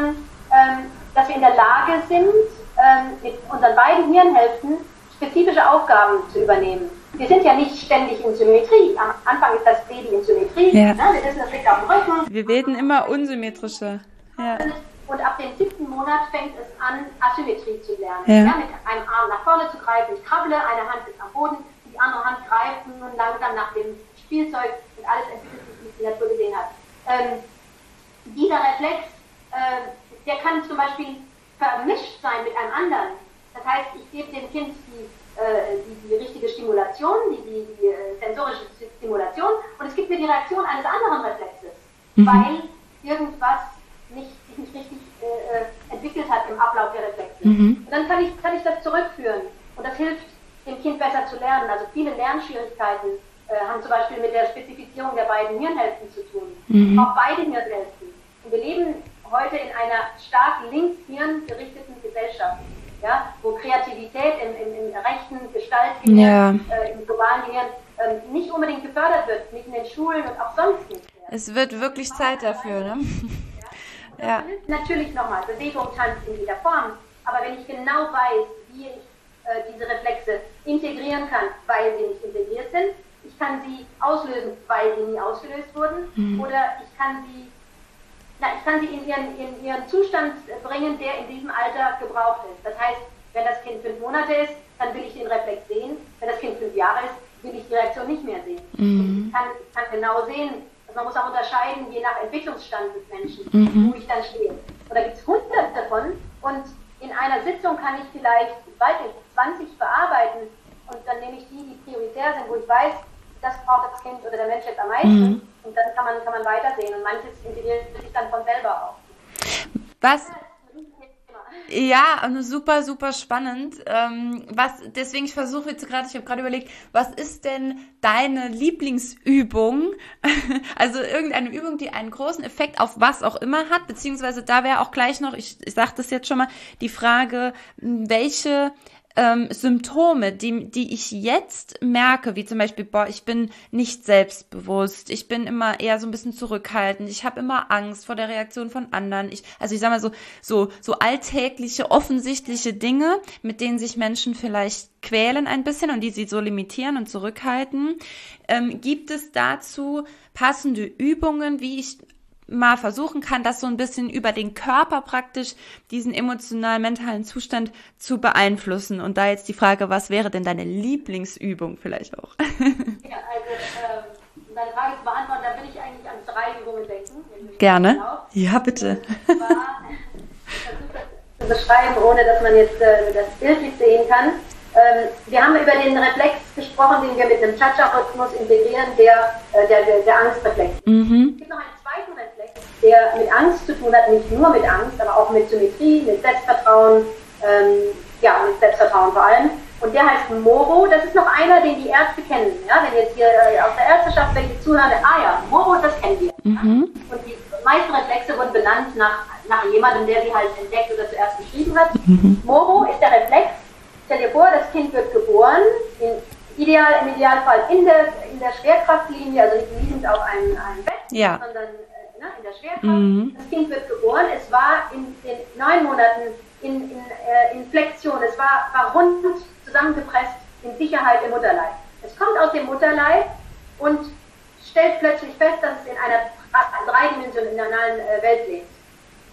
dass wir in der Lage sind, mit unseren beiden Hirnhälften spezifische Aufgaben zu übernehmen. Wir sind ja nicht ständig in Symmetrie. Am Anfang ist das Baby in Symmetrie. Ja. Ne? Wir wissen, das liegt auf dem Rücken. Wir werden immer unsymmetrischer. Ja. Und ab dem 7. Monat fängt es an, Asymmetrie zu lernen. Ja, mit einem Arm nach vorne zu greifen. Ich krabble, eine Hand ist am Boden, die andere Hand greift nun langsam nach dem Spielzeug und alles entwickelt sich, wie es die Natur gesehen hat. Dieser Reflex, der kann zum Beispiel vermischt sein mit einem anderen. Das heißt, ich gebe dem Kind die richtige Stimulation, die sensorische Stimulation, und es gibt mir die Reaktion eines anderen Reflexes, weil irgendwas sich nicht richtig entwickelt hat im Ablauf der Reflexe. Und dann kann ich das zurückführen und das hilft dem Kind besser zu lernen. Also viele Lernschwierigkeiten haben zum Beispiel mit der Spezifizierung der beiden Hirnhälften zu tun. Auch beide Hirnhälften. Und wir leben heute in einer stark links-hirn gerichteten Gesellschaft, ja, wo Kreativität im rechten Gestaltgehirn, im globalen Gehirn nicht unbedingt gefördert wird, nicht in den Schulen und auch sonst nicht. Es wird wirklich Zeit dafür, ne? Ja. Natürlich nochmal, Bewegung, Tanz in jeder Form, aber wenn ich genau weiß, wie ich diese Reflexe integrieren kann, weil sie nicht integriert sind, ich kann sie auslösen, weil sie nie ausgelöst wurden, oder ich kann sie in ihren Zustand bringen, der in diesem Alter gebraucht ist. Das heißt, wenn das Kind 5 Monate ist, dann will ich den Reflex sehen. Wenn das Kind 5 Jahre ist, will ich die Reaktion nicht mehr sehen. Ich kann genau sehen, also man muss auch unterscheiden, je nach Entwicklungsstand des Menschen, wo ich dann stehe. Und da gibt es Hunderte davon und in einer Sitzung kann ich vielleicht, weiß ich, 20 bearbeiten und dann nehme ich die prioritär sind, wo ich weiß, das braucht das Kind oder der Mensch jetzt am meisten. Und dann kann man weitersehen und manches integriert sich dann von selber auch. Ja, super, super spannend. Deswegen, ich habe gerade überlegt, was ist denn deine Lieblingsübung? Also irgendeine Übung, die einen großen Effekt auf was auch immer hat, beziehungsweise da wäre auch gleich noch, ich sage das jetzt schon mal, die Frage, welche Symptome, die ich jetzt merke, wie zum Beispiel, ich bin nicht selbstbewusst, ich bin immer eher so ein bisschen zurückhaltend, ich habe immer Angst vor der Reaktion von anderen. Ich sag mal so alltägliche, offensichtliche Dinge, mit denen sich Menschen vielleicht quälen ein bisschen und die sie so limitieren und zurückhalten. Gibt es dazu passende Übungen, wie ich mal versuchen kann, das so ein bisschen über den Körper praktisch, diesen emotional-mentalen Zustand zu beeinflussen. Und da jetzt die Frage, was wäre denn deine Lieblingsübung vielleicht auch? Ja, also deine Frage zu beantworten, da will ich eigentlich an 3 Übungen denken. Gerne. Ja, bitte. Und zwar, ich versuche das zu beschreiben, ohne dass man jetzt das bildlich sehen kann. Wir haben über den Reflex gesprochen, den wir mit dem Cha-Cha-Rhythmus integrieren, der Angstreflex. Es gibt noch einen zweiten Reflex, der mit Angst zu tun hat, nicht nur mit Angst, aber auch mit Symmetrie, mit Selbstvertrauen, mit Selbstvertrauen vor allem. Und der heißt Moro. Das ist noch einer, den die Ärzte kennen. Ja? Wenn jetzt hier aus der Ärzteschaft welche zuhören, Moro, das kennen wir. Ja? Und die meisten Reflexe wurden benannt nach jemandem, der sie halt entdeckt oder zuerst beschrieben hat. Moro ist der Reflex. Stell dir vor, das Kind wird geboren, im Idealfall in der Schwerkraftlinie, also nicht liegend auf einem Bett, sondern in der Schwerkraft. Das Kind wird geboren, es war in den 9 Monaten in Flexion, es war rund zusammengepresst in Sicherheit im Mutterleib. Es kommt aus dem Mutterleib und stellt plötzlich fest, dass es in einer dreidimensionalen Welt lebt.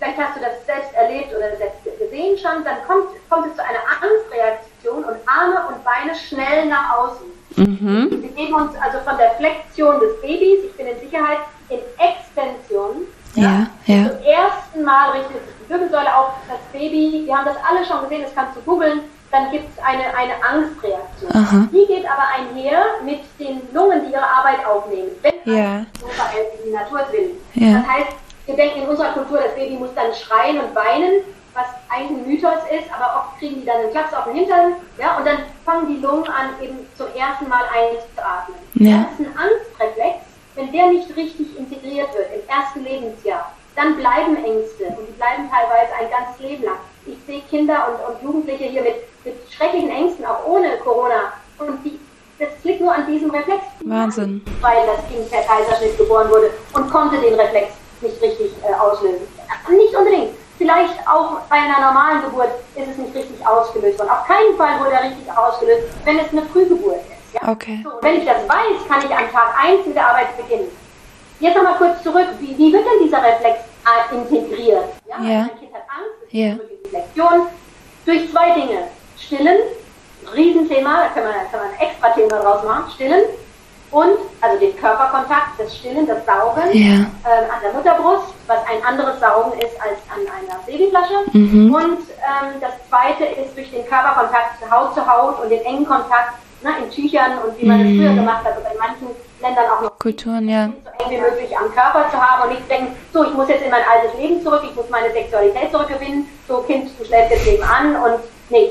vielleicht hast du das selbst erlebt oder selbst gesehen schon, dann kommt es zu einer Angstreaktion und Arme und Beine schnell nach außen. Wir geben uns also von der Flexion des Babys, ich bin in Sicherheit, in Extension. Ja. Zum ersten Mal richtet sich die Wirbelsäule auf das Baby. Wir haben das alle schon gesehen, das kannst du googeln. Dann gibt es eine Angstreaktion. Aha. Die geht aber einher mit den Lungen, die ihre Arbeit aufnehmen. Wenn so verhält sich die Natur es will. Ja. Das heißt, wir denken in unserer Kultur, das Baby muss dann schreien und weinen, was eigentlich ein Mythos ist, aber oft kriegen die dann einen Klaps auf den Hintern, ja, und dann fangen die Lungen an, eben zum ersten Mal einzuatmen. Ja. Das ist ein Angstreflex. Wenn der nicht richtig integriert wird im ersten Lebensjahr, dann bleiben Ängste und die bleiben teilweise ein ganzes Leben lang. Ich sehe Kinder und Jugendliche hier mit schrecklichen Ängsten, auch ohne Corona. Und das liegt nur an diesem Reflex. Wahnsinn. Weil das Kind per Kaiserschnitt geboren wurde und konnte den Reflex nicht richtig auslösen. Nicht unbedingt. Vielleicht auch bei einer normalen Geburt ist es nicht richtig ausgelöst worden. Auf keinen Fall wurde er richtig ausgelöst, wenn es eine Frühgeburt ist. Ja? Okay. So, wenn ich das weiß, kann ich an Tag 1 mit der Arbeit beginnen. Jetzt nochmal kurz zurück. Wie wird denn dieser Reflex integriert? Ja? Ja. Ein Kind hat Angst, es geht zurück in die Lektion. Durch zwei Dinge. Stillen, Riesenthema, da kann man ein extra Thema draus machen. Stillen und, also den Körperkontakt, das Stillen, das Saugen an der Mutterbrust, was ein anderes Saugen ist als an einer Babyflasche. Und das zweite ist durch den Körperkontakt Haut zu Haut und den engen Kontakt in Tüchern und wie man es früher gemacht hat oder in manchen Ländern auch noch Kulturen, ja. so eng wie möglich am Körper zu haben und nicht denken, so, ich muss jetzt in mein altes Leben zurück, ich muss meine Sexualität zurückgewinnen, so Kind, du schläfst jetzt nebenan und nee,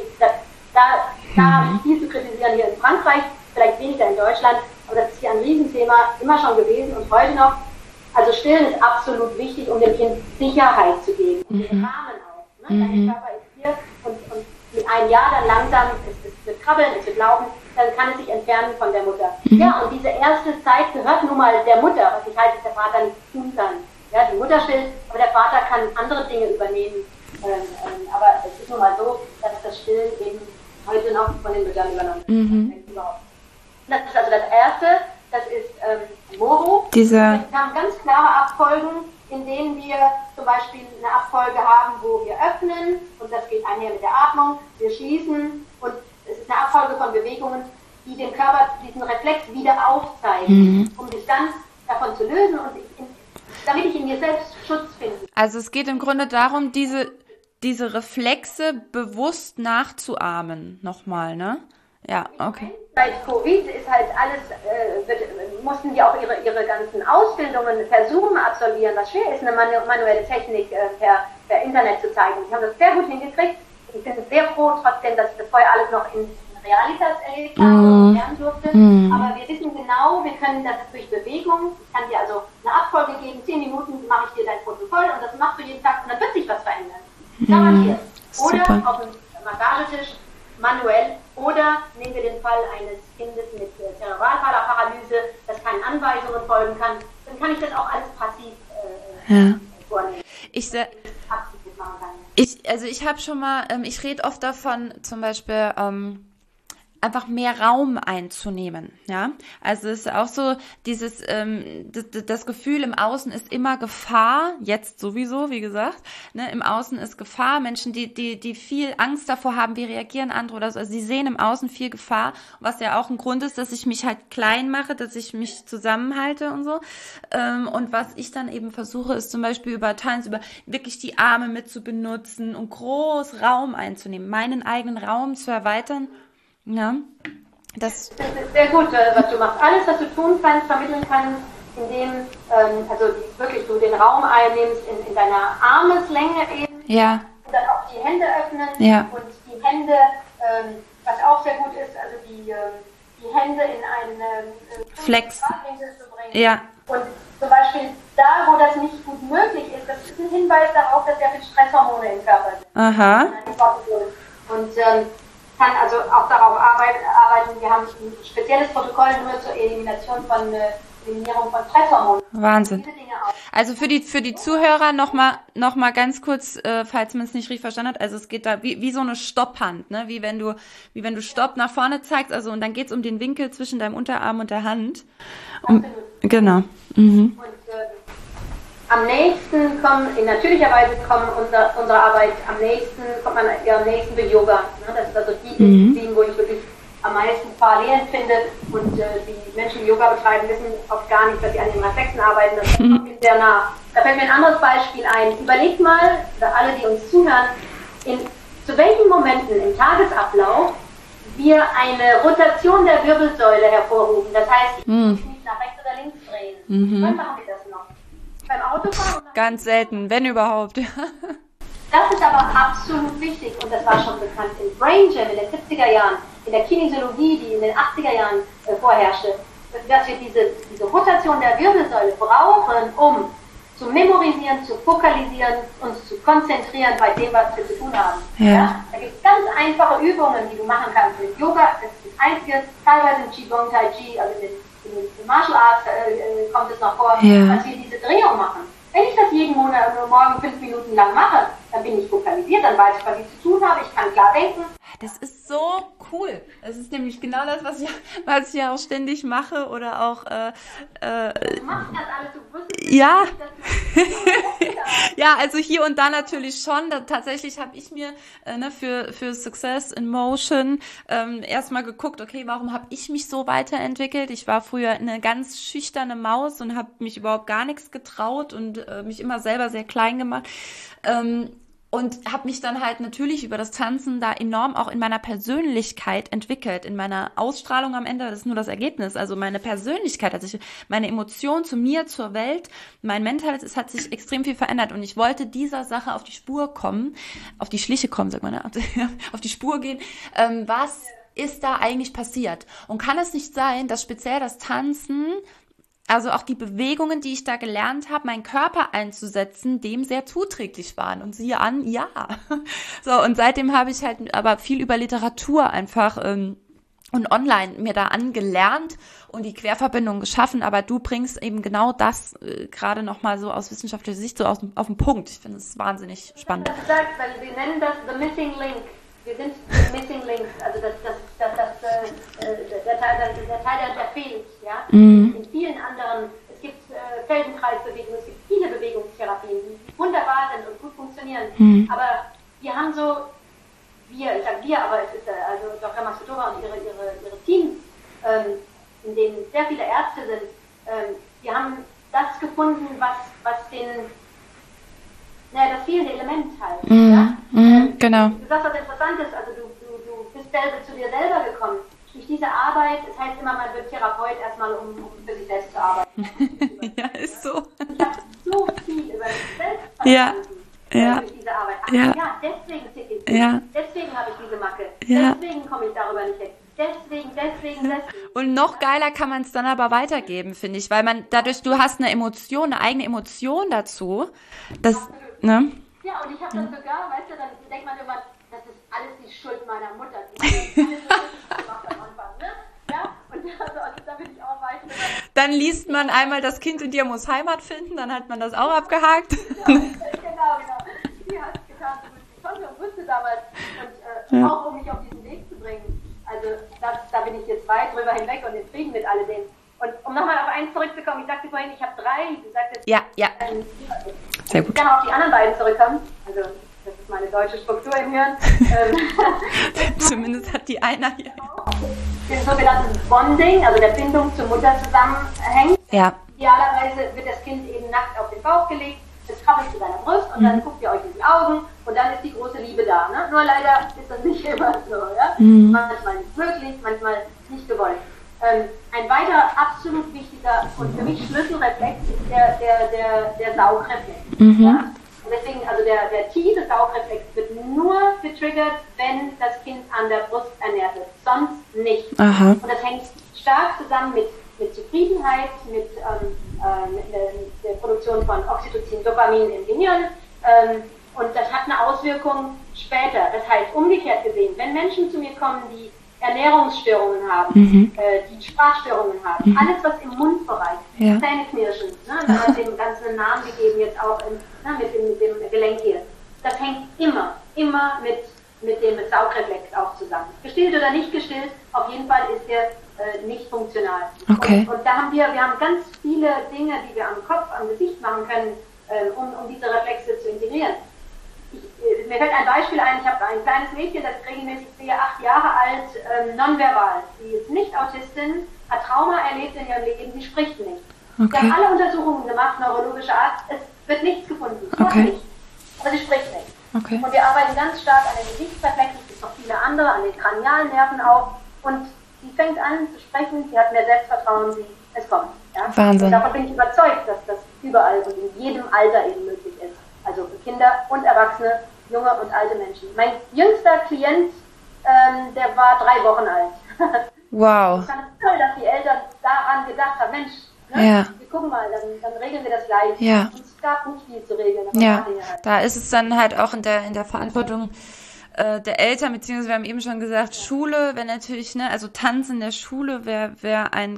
da habe ich viel zu kritisieren hier in Frankreich, vielleicht weniger in Deutschland, aber das ist hier ein Riesenthema, immer schon gewesen und heute noch. Also Stillen ist absolut wichtig, um dem Kind Sicherheit zu geben, und den Rahmen auch. Ne? Dein Körper ist hier und mit einem Jahr dann langsam, es wird krabbeln, es wird laufen, dann kann es sich entfernen von der Mutter. Ja, und diese erste Zeit gehört nun mal der Mutter, was ich halt, dass der Vater nicht tun kann. Ja, die Mutter stillt, aber der Vater kann andere Dinge übernehmen. Aber es ist nun mal so, dass das Stillen eben heute noch von den Müttern übernommen wird. Das ist also das Erste, das ist Moro. Wir haben ganz klare Abfolgen, in denen wir zum Beispiel eine Abfolge haben, wo wir öffnen und das geht einher mit der Atmung, wir schließen und es ist eine Abfolge von Bewegungen, die dem Körper diesen Reflex wieder aufzeigen, um sich dann davon zu lösen und damit ich in mir selbst Schutz finde. Also es geht im Grunde darum, diese Reflexe bewusst nachzuahmen, nochmal, ne? Ja, okay. Seit Covid ist halt alles, mussten die auch ihre ganzen Ausbildungen per Zoom absolvieren, was schwer ist, eine manuelle Technik per Internet zu zeigen. Die haben das sehr gut hingekriegt. Ich bin sehr froh trotzdem, dass ich das vorher alles noch in Realitas erlebt habe und lernen durfte. Aber wir wissen genau, wir können das durch Bewegung, ich kann dir also eine Abfolge geben, 10 Minuten mache ich dir dein Protokoll und das machst du jeden Tag und dann wird sich was verändern. Garantiert. Oder auf dem Massagetisch manuell oder nehmen wir den Fall eines Kindes mit Zerebralparalyse, das keinen Anweisungen folgen kann, dann kann ich das auch alles passiv vornehmen. Ich habe schon mal, ich rede oft davon, zum Beispiel einfach mehr Raum einzunehmen, ja. Also es ist auch so dieses, das Gefühl im Außen ist immer Gefahr, jetzt sowieso, wie gesagt, ne, im Außen ist Gefahr, Menschen, die viel Angst davor haben, wie reagieren andere oder so, also sie sehen im Außen viel Gefahr, was ja auch ein Grund ist, dass ich mich halt klein mache, dass ich mich zusammenhalte und so, und was ich dann eben versuche, ist zum Beispiel über wirklich die Arme mit zu benutzen und groß Raum einzunehmen, meinen eigenen Raum zu erweitern. Ja, das ist sehr gut, was du machst. Alles, was du tun kannst, vermitteln kannst, indem wirklich du den Raum einnimmst in deiner Armeslänge eben. Ja. Und dann auch die Hände öffnen. Ja. Und die Hände, was auch sehr gut ist, also die Hände in einen Flex zu bringen. Ja. Und zum Beispiel da, wo das nicht gut möglich ist, das ist ein Hinweis darauf, dass sehr viele Stresshormone im Körper sind. Aha. Und kann also auch darauf arbeiten. Wir haben ein spezielles Protokoll nur zur Eliminierung von Stresshormonen. Wahnsinn. Also für die Zuhörer noch mal ganz kurz, falls man es nicht richtig verstanden hat. Also es geht da wie so eine Stopphand, ne? Wie wenn du Stopp nach vorne zeigst. Also und dann geht's um den Winkel zwischen deinem Unterarm und der Hand. Genau. Und am nächsten in natürlicher Weise unsere Arbeit kommt man ja am nächsten für Yoga. Ne? Das ist also die Disziplin, wo ich wirklich am meisten Parallelen finde, und die Menschen, die Yoga betreiben, wissen oft gar nicht, dass sie an den Reflexen arbeiten. Das kommt sehr nah. Da fällt mir ein anderes Beispiel ein. Überlegt mal, alle, die uns zuhören, zu welchen Momenten im Tagesablauf wir eine Rotation der Wirbelsäule hervorrufen. Das heißt, ich muss nicht nach rechts oder links drehen. Wann machen wir das noch? Beim Autofahren? Ganz selten, wenn überhaupt. Das ist aber absolut wichtig, und das war schon bekannt im Brain Gym in den 70er Jahren, in der Kinesiologie, die in den 80er Jahren vorherrschte, dass wir diese Rotation der Wirbelsäule brauchen, um zu memorisieren, zu fokalisieren, uns zu konzentrieren bei dem, was wir zu tun haben. Ja? Da gibt es ganz einfache Übungen, die du machen kannst mit Yoga. Das ist das Einzige, teilweise im Qigong, Tai Chi, also in den Martial Arts kommt es noch vor, dass wir diese Drehung machen. Wenn ich das jeden Morgen 5 Minuten lang mache, dann bin ich fokalisiert, dann weiß ich, was ich zu tun habe, ich kann klar denken. Das ist so cool. Das ist nämlich genau das, was ich ja auch ständig mache oder auch... Du machst das alles, du wusstest ja. nicht, Ja, also hier und da natürlich schon. Tatsächlich habe ich mir für Success in Motion erstmal geguckt, okay, warum habe ich mich so weiterentwickelt? Ich war früher eine ganz schüchterne Maus und habe mich überhaupt gar nichts getraut und mich immer selber sehr klein gemacht. Und habe mich dann halt natürlich über das Tanzen da enorm auch in meiner Persönlichkeit entwickelt, in meiner Ausstrahlung am Ende, das ist nur das Ergebnis, also meine Persönlichkeit, also meine Emotion zu mir, zur Welt, mein Mentales, es hat sich extrem viel verändert, und ich wollte dieser Sache auf die Spur kommen, auf die Schliche kommen, sagt man, auf die Spur gehen, was ist da eigentlich passiert? Und kann es nicht sein, dass speziell das Tanzen, also auch die Bewegungen, die ich da gelernt habe, meinen Körper einzusetzen, dem sehr zuträglich waren. Und siehe an, ja. So, und seitdem habe ich halt aber viel über Literatur einfach und online mir da angelernt und die Querverbindung geschaffen. Aber du bringst eben genau das gerade nochmal so aus wissenschaftlicher Sicht so auf den Punkt. Ich finde es wahnsinnig spannend. Das gesagt, weil wir nennen das the missing link. Wir sind die missing links, also der Teil, der fehlt. Ja? In vielen anderen, es gibt Feldenkreisbewegungen, es gibt viele Bewegungstherapien, die wunderbar sind und gut funktionieren. Aber wir haben so, ich sage wir, aber es ist also Dr. Masutowa und ihre Teams, in denen sehr viele Ärzte sind, wir haben das gefunden, was das fehlende Element halt. Ja? Genau. Du sagst was Interessantes, also du bist selber zu dir selber gekommen. Durch diese Arbeit, es heißt immer, man wird Therapeut erstmal, um für sich selbst zu arbeiten. Ja, ist so. Ich habe so viel über mich selbst verstanden durch diese Arbeit. Ach ja, deswegen ticke ich. Deswegen habe ich diese Macke. Deswegen komme ich darüber nicht weg. Deswegen. Und noch geiler kann man es dann aber weitergeben, finde ich, weil man dadurch, du hast eine Emotion, eine eigene Emotion dazu. Das, ne? Ja, und ich habe dann sogar, weißt du, dann denkt man immer, das ist alles die Schuld meiner Mutter. Die hat gemacht am Anfang, ne? Ja, und da bin ich auch weiter. Dann liest man einmal, das Kind in dir muss Heimat finden, dann hat man das auch abgehakt. Genau. Die hat es getan, so gut sie konnte und wusste damals. Und auch um mich auf diesen Weg zu bringen. Also da bin ich jetzt weit drüber hinweg und in Frieden mit alledem. Und um nochmal auf eins zurückzukommen, ich sagte vorhin, ich habe 3. Du sagtest, ja. Sehr gut. Ich kann auch auf die anderen beiden zurückkommen. Also das ist meine deutsche Struktur im Hirn. Zumindest hat die einer hier. Den sogenannten Bonding, also der Bindung zur Mutter zusammenhängt. Ja. Idealerweise wird das Kind eben nackt auf den Bauch gelegt, es krabbelt zu deiner Brust und dann guckt ihr euch in die Augen und dann ist die große Liebe da. Ne? Nur leider ist das nicht immer so. Ja? Manchmal nicht möglich, manchmal nicht gewollt. Ein weiterer absolut wichtiger und für mich Schlüsselreflex ist der Saugreflex. Ja? Und deswegen, also der tiefe Saugreflex wird nur getriggert, wenn das Kind an der Brust ernährt wird, sonst nicht. Aha. Und das hängt stark zusammen mit Zufriedenheit, mit der Produktion von Oxytocin, Dopamin im Gehirn. Und das hat eine Auswirkung später. Das heißt, umgekehrt gesehen, wenn Menschen zu mir kommen, die Ernährungsstörungen haben, die Sprachstörungen haben, alles was im Mundbereich, Zähneknirschen, ne, da hat dem Ganzen einen Namen gegeben, jetzt auch mit dem Gelenk hier. Das hängt immer mit dem Saugreflex auch zusammen. Gestillt oder nicht gestillt, auf jeden Fall ist der nicht funktional. Okay. Und da haben wir haben ganz viele Dinge, die wir am Kopf, am Gesicht machen können, um diese Reflexe zu integrieren. Mir fällt ein Beispiel ein, ich habe ein kleines Mädchen, das ich regelmäßig sehe, 8 Jahre alt, nonverbal. Sie ist nicht Autistin, hat Trauma erlebt in ihrem Leben, sie spricht nicht. Wir haben alle Untersuchungen gemacht, neurologischer Art, es wird nichts gefunden, nicht. Aber sie spricht nicht. Und wir arbeiten ganz stark an den Gesichtsreflexen, es gibt noch viele andere, an den kranialen Nerven auch. Und sie fängt an zu sprechen, sie hat mehr Selbstvertrauen, es kommt. Ja? Wahnsinn. Und davon bin ich überzeugt, dass das überall und in jedem Alter eben möglich ist. Also für Kinder und Erwachsene, junge und alte Menschen. Mein jüngster Klient, der war 3 Wochen alt. Wow. Ich fand es toll, dass die Eltern daran gedacht haben, Mensch, wir gucken mal, dann regeln wir das gleich. Ja. Und es gab nicht viel zu regeln. Ja, da ist es dann halt auch in der Verantwortung der Eltern, beziehungsweise wir haben eben schon gesagt, Schule wäre natürlich, also Tanz in der Schule wäre ein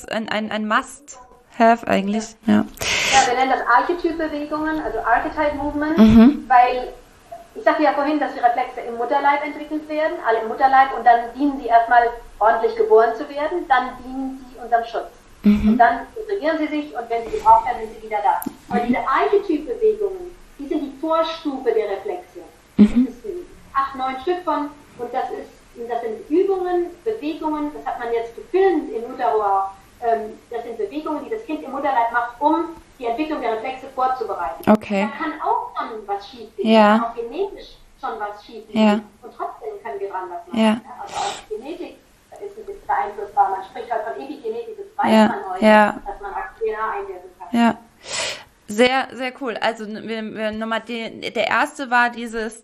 Must-have eigentlich. Ja, wir nennen das Archetyp-Bewegungen, also Archetype Movement, weil ich sagte ja vorhin, dass die Reflexe im Mutterleib entwickelt werden, alle im Mutterleib, und dann dienen sie erstmal ordentlich geboren zu werden, dann dienen sie unserem Schutz. Und dann integrieren sie sich und wenn sie gebraucht werden, sind sie wieder da. Aber diese Archetyp-Bewegungen, die sind die Vorstufe der Reflexe. Das ist 8, 9 Stück von, und das sind Übungen, Bewegungen, das hat man jetzt gefilmt im Utero auch. Das sind Bewegungen, die das Kind im Mutterleib macht, um die Entwicklung der Reflexe vorzubereiten. Okay. Da kann auch schon was schief gehen, auch genetisch schon was schief gehen. Und trotzdem können wir dran was machen. Also auch Genetik ist ein bisschen beeinflussbar. Man spricht halt von Epigenetik, das weiß man heute, dass man auf DNA einwirken kann. Ja. Sehr, sehr cool. Also nochmal, der erste war dieses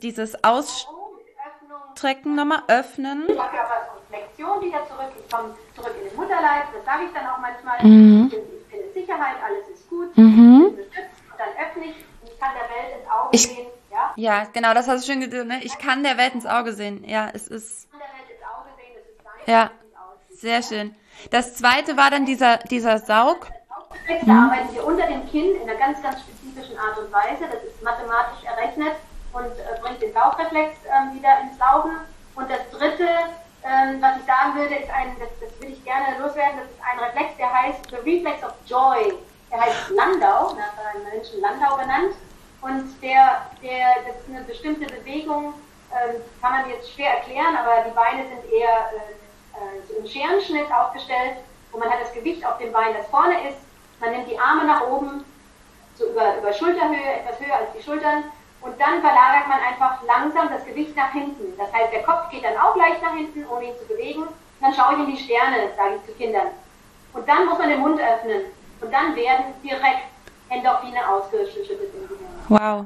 Ausstrecken, nochmal öffnen. Ich habe ja was von Flexion wieder zurück. Ich komme zurück in den Mutterleib, das sage ich dann auch manchmal. Ich finde Sicherheit, alles ist gut, ich bin beschützt, und dann öffne ich und ich kann der Welt ins Auge sehen. Ja, genau, das hast du schön gesagt, ne? Ich kann der Welt ins Auge sehen. Ja, es ist. Ich kann der Welt ins Auge sehen, es ist dein Ja, sehr schön. Das zweite war dann dieser Saug. Da arbeiten wir unter dem Kinn in einer ganz, ganz spezifischen Art und Weise. Das ist mathematisch errechnet und bringt den Saugreflex wieder ins Laufen. Und das dritte, was ich sagen würde, ist das will ich gerne loswerden, das ist ein Reflex, der heißt The Reflex of Joy. Der heißt Landau, nach einem Menschen Landau benannt. Und das ist eine bestimmte Bewegung, kann man jetzt schwer erklären, aber die Beine sind eher so im Scherenschnitt aufgestellt und man hat das Gewicht auf dem Bein, das vorne ist. Man nimmt die Arme nach oben, so über Schulterhöhe, etwas höher als die Schultern, und dann verlagert man einfach langsam das Gewicht nach hinten. Das heißt, der Kopf geht dann auch leicht nach hinten, ohne ihn zu bewegen. Und dann schaue ich in die Sterne, sage ich zu Kindern. Und dann muss man den Mund öffnen. Und dann werden direkt Endorphine ausgeschüttet im Gehirn. Wow.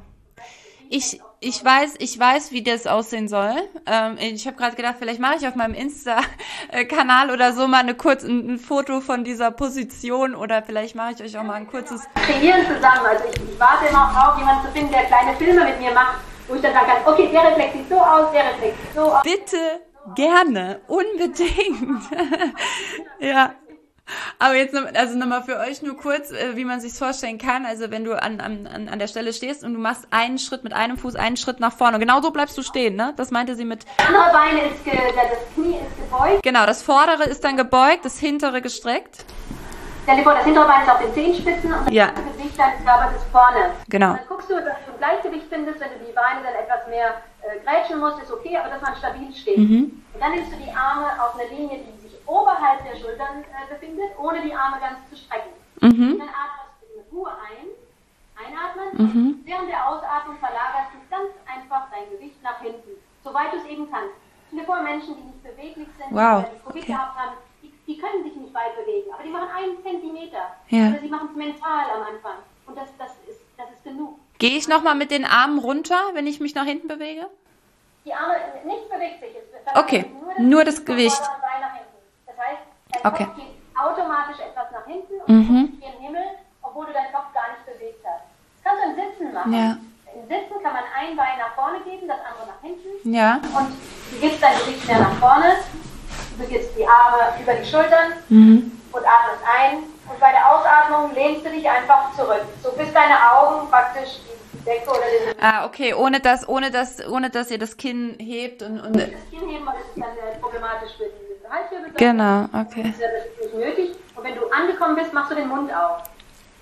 Ich weiß, wie das aussehen soll. Ich habe gerade gedacht, vielleicht mache ich auf meinem Insta-Kanal oder so mal ein Foto von dieser Position, oder vielleicht mache ich euch auch mal ein kurzes... Kreieren zusammen. Also ich warte immer drauf, jemanden zu finden, der kleine Filme mit mir macht, wo ich dann sagen kann, okay, der Reflex sieht so aus, der Reflex sieht so aus. Bitte, gerne, unbedingt. Ja. Aber jetzt nochmal für euch nur kurz, wie man sich's vorstellen kann. Also wenn du an der Stelle stehst und du machst einen Schritt mit einem Fuß, einen Schritt nach vorne. Genau so bleibst du stehen, ne? Das meinte sie mit... Das andere Bein das Knie ist gebeugt. Genau, das vordere ist dann gebeugt, das hintere gestreckt. Das hintere Bein ist auf den Zehenspitzen und das Gewicht deines Körpers ist vorne. Genau. Und dann guckst du, dass du ein Gleichgewicht findest, wenn du die Beine dann etwas mehr grätschen musst, ist okay, aber dass man stabil steht. Und dann nimmst du die Arme auf eine Linie, die sich oberhalb der Schultern befindet, ohne die Arme ganz zu strecken. Und dann atmest du in Ruhe einatmen, und während der Ausatmung verlagerst du ganz einfach dein Gewicht nach hinten, soweit du es eben kannst. Stell dir vor, Menschen, die nicht beweglich sind, die Covid gehabt haben, die können sich nicht weit bewegen, aber die machen 1 Zentimeter. Oder sie machen es mental am Anfang. Und das ist genug. Gehe ich nochmal mit den Armen runter, wenn ich mich nach hinten bewege? Die Arme, nichts bewegt sich. Okay, nur das Gewicht. Das heißt, dein Kopf geht automatisch etwas nach hinten und guckt in den Himmel, obwohl du deinen Kopf gar nicht bewegt hast. Das kannst du im Sitzen machen. Ja. Im Sitzen kann man ein Bein nach vorne geben, das andere nach hinten. Ja. Und du gibst dein Gewicht mehr nach vorne. Du gibst die Arme über die Schultern und atmest ein. Und bei der Ausatmung lehnst du dich einfach zurück. So bis deine Augen praktisch die Decke oder den... Okay, ohne dass ihr das Kinn hebt und... Das Kinn heben, weil das ist dann problematisch für die Halswirbelsäule. Genau, okay. Das ist nicht nötig. Und wenn du angekommen bist, machst du den Mund auf.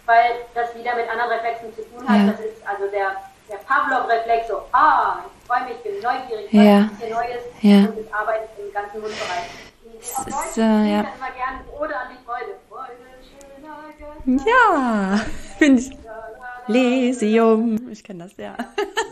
weil das wieder mit anderen Reflexen zu tun hat. Das ist also der Pavlov-Reflex, so, ich freue mich, bin neugierig, was ist hier Neues, und es arbeitet im ganzen Mundbereich. Auf Deutsch ich immer gerne Ode an die Freude. Freude, schöner Ja, finde ich. Lysium. Ich kenne das, ja.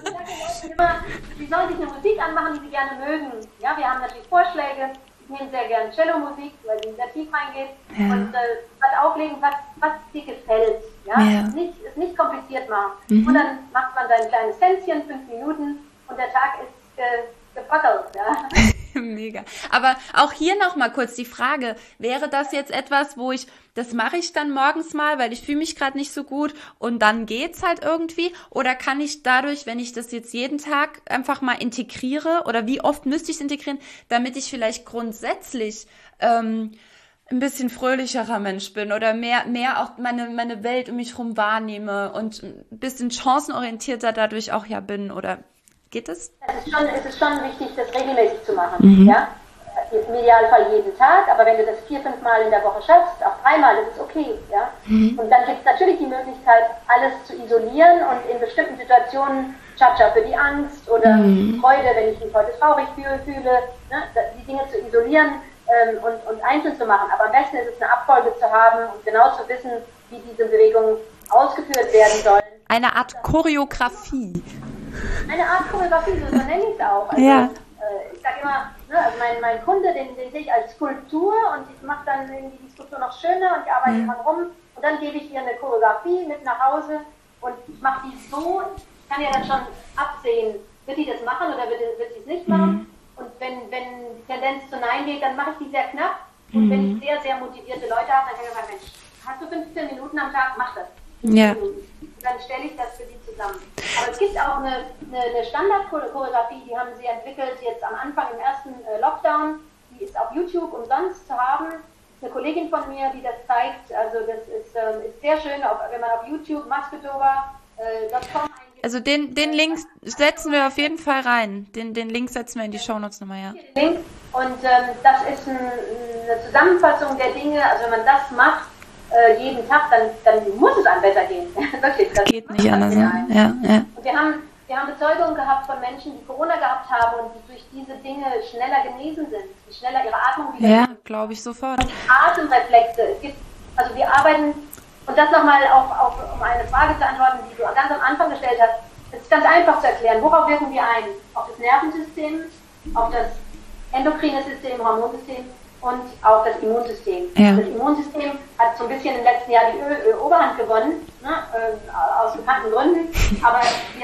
Sie sollen sich eine Musik anmachen, die sie gerne mögen. Ja, wir haben natürlich Vorschläge. Ich nehme sehr gerne Cello-Musik, weil sie sehr tief reingeht. Und was auflegen, was dir gefällt. Ja? Es nicht kompliziert machen. Und dann macht man sein kleines Tänzchen, 5 Minuten, und der Tag ist gefackelt. Ja? Mega. Aber auch hier nochmal kurz die Frage, wäre das jetzt etwas, das mache ich dann morgens mal, weil ich fühle mich gerade nicht so gut und dann geht's halt irgendwie? Oder kann ich dadurch, wenn ich das jetzt jeden Tag einfach mal integriere, oder wie oft müsste ich es integrieren, damit ich vielleicht grundsätzlich ein bisschen fröhlicherer Mensch bin oder mehr auch meine Welt um mich herum wahrnehme und ein bisschen chancenorientierter dadurch auch bin, oder geht das? Es ist schon wichtig, das regelmäßig zu machen. Ja? Im Idealfall jeden Tag, aber wenn du das 4-5 Mal in der Woche schaffst, auch 3 Mal, das ist okay. Ja? Und dann gibt es natürlich die Möglichkeit, alles zu isolieren und in bestimmten Situationen, Cha-Cha für die Angst oder Freude, wenn ich mich heute traurig fühle, ne? Die Dinge zu isolieren und einzeln zu machen. Aber am besten ist es, eine Abfolge zu haben und genau zu wissen, wie diese Bewegungen ausgeführt werden sollen. Eine Art Choreografie. Eine Art Choreografie, so nenne ich es auch. Also, ich sage immer, also mein Kunde, den sehe ich als Skulptur, und ich mache dann irgendwie die Skulptur noch schöner und ich arbeite dran rum, und dann gebe ich ihr eine Choreografie mit nach Hause, und ich mache die so, ich kann ja dann schon absehen, wird die das machen oder wird sie es nicht machen, und wenn die Tendenz zu Nein geht, dann mache ich die sehr knapp, und wenn ich sehr, sehr motivierte Leute habe, dann kann ich sagen, Mensch, hast du 15 Minuten am Tag, mach das. Ja. Dann stelle ich das für die zusammen. Aber es gibt auch eine Standard-Choreografie, die haben sie entwickelt jetzt am Anfang im ersten Lockdown. Die ist auf YouTube umsonst zu haben. Eine Kollegin von mir, die das zeigt. Also das ist sehr schön, wenn man auf YouTube masketoba.com eingibt. Also den Link setzen wir auf jeden Fall rein. Den Link setzen wir in die Shownotes nochmal, ja. Link. Und das ist eine Zusammenfassung der Dinge. Also wenn man das macht, jeden Tag, dann muss es einem besser gehen. Wirklich, das geht nicht anders. Ja. Und wir haben Bezeugungen gehabt von Menschen, die Corona gehabt haben und die durch diese Dinge schneller genesen sind, die schneller ihre Atmung wieder. Ja, glaube ich sofort. Und die Atemreflexe. Also wir arbeiten, und das nochmal auch um eine Frage zu antworten, die du ganz am Anfang gestellt hast. Es ist ganz einfach zu erklären. Worauf wirken wir ein? Auf das Nervensystem, auf das endokrine System, Hormonsystem und auch das Immunsystem. Ja. Das Immunsystem hat so ein bisschen im letzten Jahr die Oberhand gewonnen, ne, aus bekannten Gründen, aber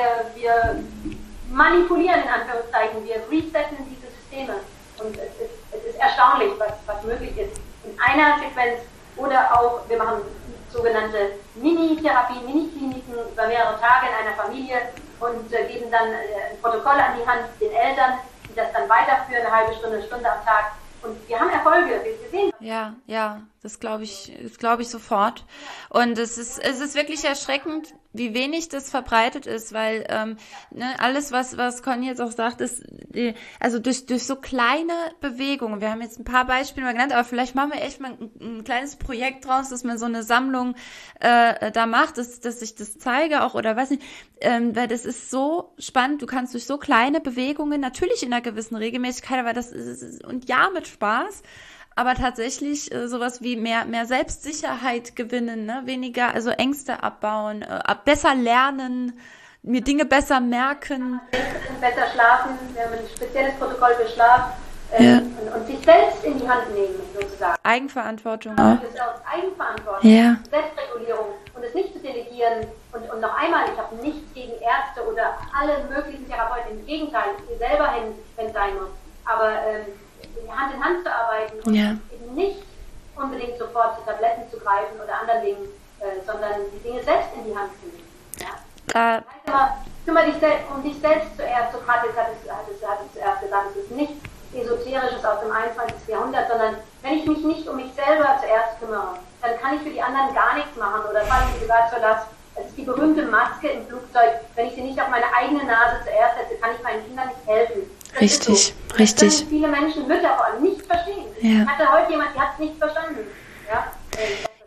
wir manipulieren in Anführungszeichen, wir resetten diese Systeme, und es ist erstaunlich, was möglich ist. In einer Sequenz, oder auch, wir machen sogenannte Mini-Therapie, Mini-Kliniken über mehrere Tage in einer Familie und geben dann ein Protokoll an die Hand den Eltern, die das dann weiterführen, eine halbe Stunde, Stunde am Tag. Und wir haben Erfolge, wir sehen. Ja, das glaube ich sofort. Und es ist wirklich erschreckend, wie wenig das verbreitet ist, weil alles, was Conny jetzt auch sagt, ist, also durch so kleine Bewegungen. Wir haben jetzt ein paar Beispiele mal genannt, aber vielleicht machen wir echt mal ein kleines Projekt draus, dass man so eine Sammlung da macht, dass ich das zeige auch, oder weiß nicht, weil das ist so spannend. Du kannst durch so kleine Bewegungen, natürlich in einer gewissen Regelmäßigkeit, aber das ist, und ja, mit Spaß, aber tatsächlich sowas wie mehr Selbstsicherheit gewinnen, ne? Weniger, also Ängste abbauen, besser lernen, mir Dinge besser merken. Besser schlafen, wir haben ein spezielles Protokoll für Schlaf und sich selbst in die Hand nehmen, sozusagen. Eigenverantwortung auch. Das ist auch Eigenverantwortung, Selbstregulierung, und es nicht zu delegieren. Und noch einmal, ich habe nichts gegen Ärzte oder alle möglichen Therapeuten, im Gegenteil, ich gehe selber hin, wenn es sein muss. Aber Hand in Hand zu arbeiten und eben nicht unbedingt sofort zu Tabletten zu greifen oder anderen Dingen, sondern die Dinge selbst in die Hand zu nehmen. Ja? Kümmere dich um dich selbst zuerst. Sokrates hat es zuerst gesagt, es ist nichts Esoterisches aus dem 21. Jahrhundert, sondern wenn ich mich nicht um mich selber zuerst kümmere, dann kann ich für die anderen gar nichts machen oder fallen sie sogar zur Last. Es ist die berühmte Maske im Flugzeug. Wenn ich sie nicht auf meine eigene Nase zuerst setze, kann ich meinen Kindern nicht helfen. Das richtig, so. richtig. Das können viele Menschen, Mütter vor allem, nicht verstehen. Ich hatte heute jemand, die hat es nicht verstanden.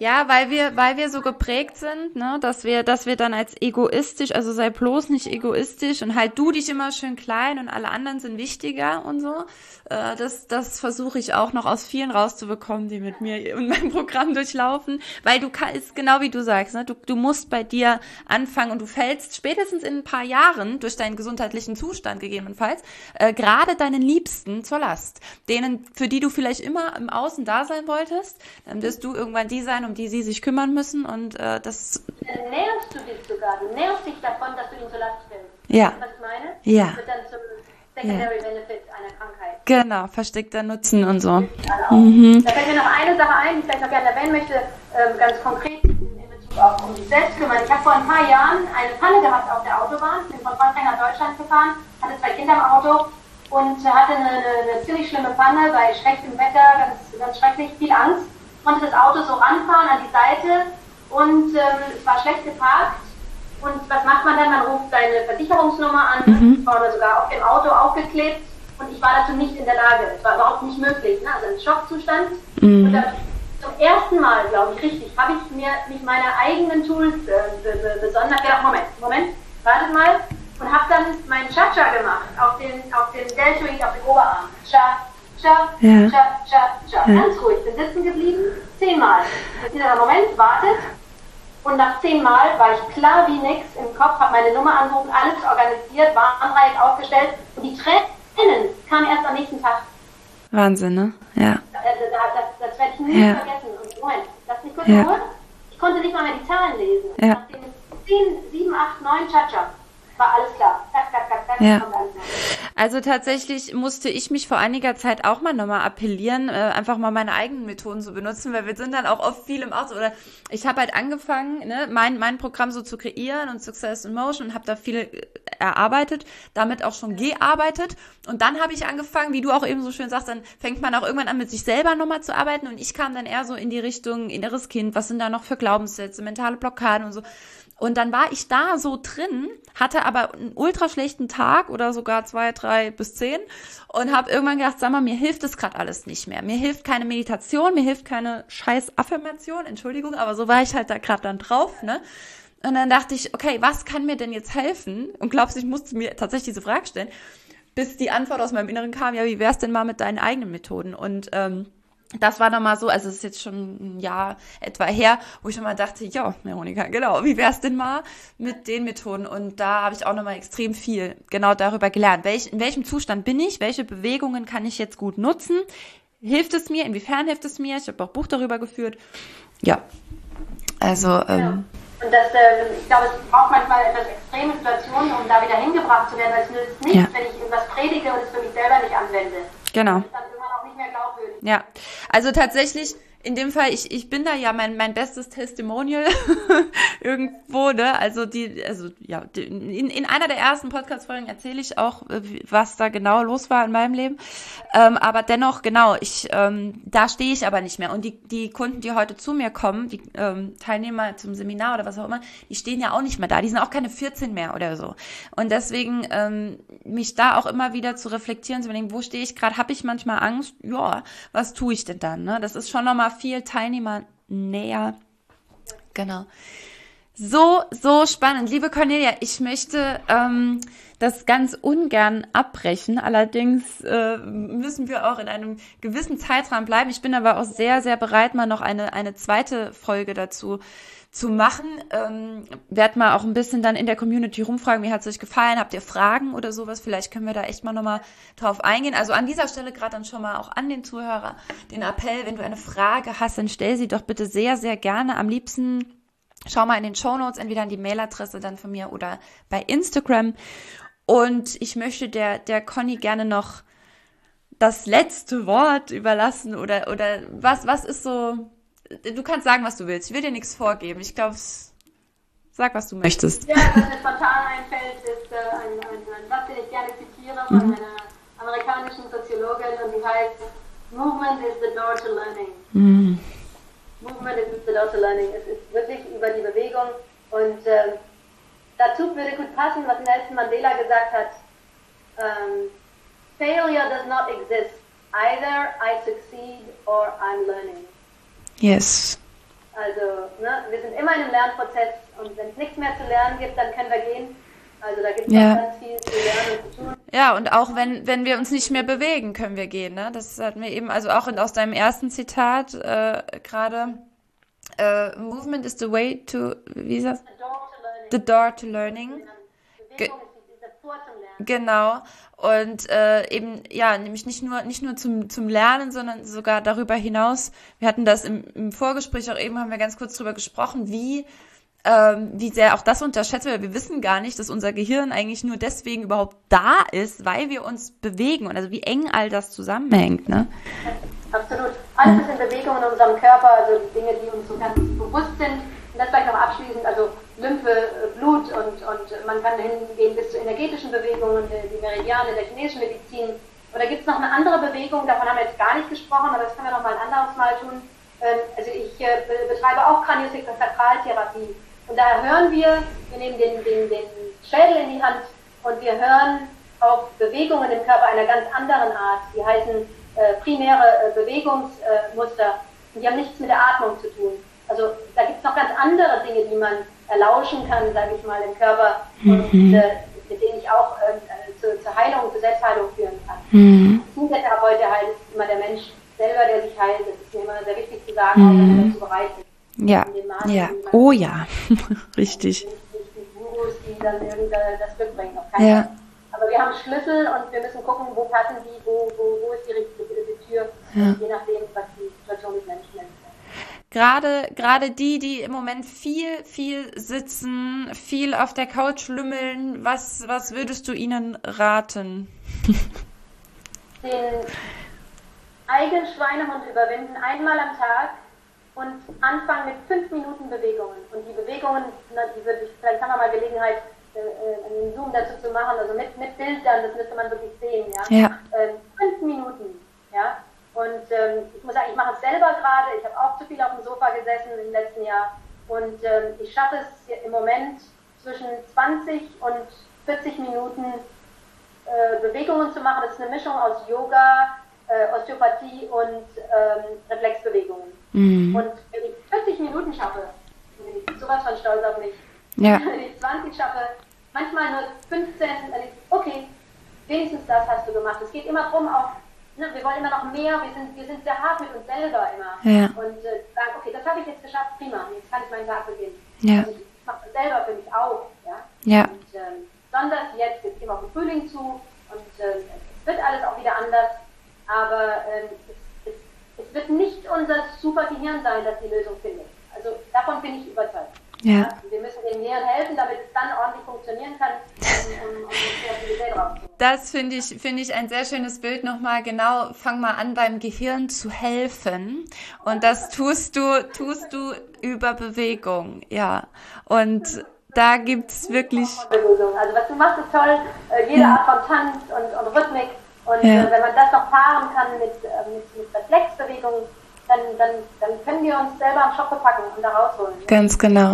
Ja, weil wir so geprägt sind, ne, dass wir dann als egoistisch, also sei bloß nicht egoistisch und halt du dich immer schön klein und alle anderen sind wichtiger und so. Das versuche ich auch noch aus vielen rauszubekommen, die mit mir und meinem Programm durchlaufen, weil ist genau wie du sagst, ne, du musst bei dir anfangen und du fällst spätestens in ein paar Jahren durch deinen gesundheitlichen Zustand gegebenenfalls gerade deinen Liebsten zur Last, denen, für die du vielleicht immer im Außen da sein wolltest, dann wirst du irgendwann die sein, um die sie sich kümmern müssen und das... Dann nährst du dich sogar. Du nährst dich davon, dass du ihnen zur Last fällst. Ja. Weißt du, was ich meine? Ja. Das wird dann zum Secondary Benefit einer Krankheit. Genau, versteckter Nutzen und so. Da fällt mir noch eine Sache ein, die ich vielleicht noch gerne erwähnen möchte, ganz konkret in Bezug auf um sich selbst kümmern. Ich habe vor ein paar Jahren eine Panne gehabt auf der Autobahn, bin von Frankreich nach Deutschland gefahren, hatte 2 Kinder im Auto und hatte eine ziemlich schlimme Panne bei schlechtem Wetter, ganz schrecklich, viel Angst. Konnte das Auto so ranfahren an die Seite und es war schlecht geparkt. Und was macht man dann? Man ruft seine Versicherungsnummer an, vorne sogar auf dem Auto aufgeklebt. Und ich war dazu nicht in der Lage. Es war überhaupt nicht möglich. Ne? Also ein Schockzustand. Und dann, zum ersten Mal, glaube ich, richtig, habe ich mich meiner eigenen Tools besonders. Ja, Moment, wartet mal. Und habe dann meinen Cha-Cha gemacht auf den Deltoid, auf den Oberarm. Cha, Cha, Ja. Cha, Cha, Cha. Ganz ruhig. Bin sitzen geblieben. 10-mal. Und dieser Moment wartet. Und nach 10 Mal war ich klar wie nix im Kopf, habe meine Nummer angerufen, alles organisiert, Warndreieck aufgestellt. Und die Tränen kamen erst am nächsten Tag. Wahnsinn, ne? Ja. Das werde ich nie vergessen. Und Moment, lass mich kurz in Ruhe. Ich konnte nicht mal mehr die Zahlen lesen. Ja. Nach den 10, 7, 8, 9 Cha-Cha war alles klar. Zack, zack, zack, zack, kommt alles nach. Also tatsächlich musste ich mich vor einiger Zeit auch mal nochmal appellieren, einfach mal meine eigenen Methoden zu benutzen, weil wir sind dann auch oft viel im Auto oder ich habe halt angefangen, ne, mein Programm so zu kreieren und Success in Motion und habe da viel erarbeitet, damit auch schon gearbeitet und dann habe ich angefangen, wie du auch eben so schön sagst, dann fängt man auch irgendwann an mit sich selber nochmal zu arbeiten und ich kam dann eher so in die Richtung inneres Kind, was sind da noch für Glaubenssätze, mentale Blockaden und so. Und dann war ich da so drin, hatte aber einen ultra schlechten Tag oder sogar 2, 3 bis 10 und habe irgendwann gedacht, sag mal, mir hilft das gerade alles nicht mehr. Mir hilft keine Meditation, mir hilft keine scheiß Affirmation, Entschuldigung, aber so war ich halt da gerade dann drauf, ne? Und dann dachte ich, okay, was kann mir denn jetzt helfen? Und glaubst du, ich musste mir tatsächlich diese Frage stellen, bis die Antwort aus meinem Inneren kam, ja, wie wär's denn mal mit deinen eigenen Methoden? Und das war dann mal so, also es ist jetzt schon ein Jahr etwa her, wo ich schon mal dachte, ja, Veronika, genau, wie wär's denn mal mit den Methoden? Und da habe ich auch nochmal extrem viel genau darüber gelernt. In welchem Zustand bin ich? Welche Bewegungen kann ich jetzt gut nutzen? Hilft es mir? Inwiefern hilft es mir? Ich habe auch Buch darüber geführt. Ja, also... Und das, ich glaube, es braucht manchmal etwas extreme Situationen, um da wieder hingebracht zu werden, weil es nützt nichts, wenn ich irgendwas predige und es für mich selber nicht anwende. Genau. Das ist dann irgendwann auch nicht mehr glaubwürdig. Ja, also tatsächlich, in dem Fall, ich bin da ja mein bestes Testimonial irgendwo, ne? In einer der ersten Podcast-Folgen erzähle ich auch, was da genau los war in meinem Leben. Aber dennoch, genau, da stehe ich aber nicht mehr. Und die Kunden, die heute zu mir kommen, die Teilnehmer zum Seminar oder was auch immer, die stehen ja auch nicht mehr da. Die sind auch keine 14 mehr oder so. Und deswegen mich da auch immer wieder zu reflektieren, zu überlegen, wo stehe ich gerade? Habe ich manchmal Angst? Ja, was tue ich denn dann? Ne? Das ist schon nochmal viel Teilnehmer näher. Genau. So spannend. Liebe Cornelia, ich möchte das ganz ungern abbrechen. Allerdings müssen wir auch in einem gewissen Zeitrahmen bleiben. Ich bin aber auch sehr, sehr bereit, mal noch eine zweite Folge dazu zu machen. Werd mal auch ein bisschen dann in der Community rumfragen, wie hat es euch gefallen? Habt ihr Fragen oder sowas? Vielleicht können wir da echt mal nochmal drauf eingehen. Also an dieser Stelle gerade dann schon mal auch an den Zuhörer den Appell, wenn du eine Frage hast, dann stell sie doch bitte sehr, sehr gerne. Am liebsten schau mal in den Shownotes, entweder an die Mailadresse dann von mir oder bei Instagram. Und ich möchte der Conny gerne noch das letzte Wort überlassen oder was ist so... Du kannst sagen, was du willst. Ich will dir nichts vorgeben. Ich glaube, sag, was du möchtest. Ja, was mir spontan einfällt, ist ein Satz, den ich gerne zitiere von einer amerikanischen Soziologin und die heißt, Movement is the door to learning. Movement is the door to learning. Es ist wirklich über die Bewegung und dazu würde gut passen, was Nelson Mandela gesagt hat. Failure does not exist. Either I succeed or I'm learning. Yes. Also, ne, wir sind immer in einem Lernprozess und wenn es nichts mehr zu lernen gibt, dann können wir gehen. Also da gibt es noch ganz viel zu lernen und zu tun. Ja, und auch wenn wir uns nicht mehr bewegen, können wir gehen, ne? Das hatten wir eben, also auch aus deinem ersten Zitat gerade, Movement is the way to, wie ist das? The door to learning. Bewegung ist das Tor zum Lernen. Genau. Und eben, ja, nämlich nicht nur zum Lernen, sondern sogar darüber hinaus. Wir hatten das im Vorgespräch auch eben, haben wir ganz kurz drüber gesprochen, wie sehr auch das unterschätzt wird. Wir wissen gar nicht, dass unser Gehirn eigentlich nur deswegen überhaupt da ist, weil wir uns bewegen und also wie eng all das zusammenhängt, ne? Absolut. Alles ist in Bewegung in unserem Körper, also die Dinge, die uns so ganz bewusst sind. Und das vielleicht noch abschließend, also Lymphe, Blut und man kann hingehen bis zu energetischen Bewegungen, die Meridiane der chinesischen Medizin. Und da gibt es noch eine andere Bewegung, davon haben wir jetzt gar nicht gesprochen, aber das können wir noch mal ein anderes Mal tun. Also ich betreibe auch Kraniosakraltherapie. Und da hören wir nehmen den Schädel in die Hand und wir hören auch Bewegungen im Körper einer ganz anderen Art. Die heißen primäre Bewegungsmuster. Und die haben nichts mit der Atmung zu tun. Also da gibt es noch ganz andere Dinge, die man erlauschen kann, sage ich mal, im Körper. Und mit denen ich auch zur Heilung, zur Selbstheilung führen kann. Der Therapeut, der heilt, ist immer der Mensch selber, der sich heilt. Das ist mir immer sehr wichtig zu sagen, auch wenn man dazu bereit ist. Ja, ja, oh ja, richtig. Die Gurus, die dann irgendwie das Glück bringen, auf keinen Fall. Aber wir haben Schlüssel und wir müssen gucken, wo passen die, wo ist die richtige Tür, je nachdem, was die Situation des Menschen ist. Gerade die im Moment viel sitzen, viel auf der Couch lümmeln, was würdest du ihnen raten? Den eigenen Schweinehund überwinden, einmal am Tag. Und anfangen mit 5 Minuten Bewegungen. Und die Bewegungen, vielleicht haben wir mal Gelegenheit, einen Zoom dazu zu machen, also mit Bildern, das müsste man wirklich sehen. Ja? 5 Minuten. Ja? Und ich muss sagen, ich mache es selber gerade. Ich habe auch zu viel auf dem Sofa gesessen im letzten Jahr. Und ich schaffe es im Moment zwischen 20 und 40 Minuten Bewegungen zu machen. Das ist eine Mischung aus Yoga, Osteopathie und Reflexbewegungen. Und wenn ich 40 Minuten schaffe, bin ich sowas von stolz auf mich. Ja. Wenn ich 20 schaffe, manchmal nur 15, dann ist okay, wenigstens das hast du gemacht. Es geht immer darum, auch, ne, wir wollen immer noch mehr, wir sind sehr hart mit uns selber immer. Ja. Und sagen, okay, das habe ich jetzt geschafft, prima, jetzt kann ich meinen Tag beginnen. Ja. Also ich mache das selber für mich auch. Ja. Ja. Und besonders jetzt gehen wir auf den Frühling zu und es wird alles auch wieder anders. Aber es wird nicht unser super Gehirn sein, das die Lösung findet. Also davon bin ich überzeugt. Ja. Wir müssen dem Gehirn helfen, damit es dann ordentlich funktionieren kann, um Kreativität rauszuholen. Das finde ich ein sehr schönes Bild nochmal. Genau, fang mal an, beim Gehirn zu helfen. Und das tust du über Bewegung. Ja. Und da gibt's wirklich... Also was du machst, ist toll. Jede Art von Tanz und Rhythmik. Und wenn man das noch paaren kann mit Reflexbewegungen, dann können wir uns selber am Schopfe packen und da rausholen. Ganz genau.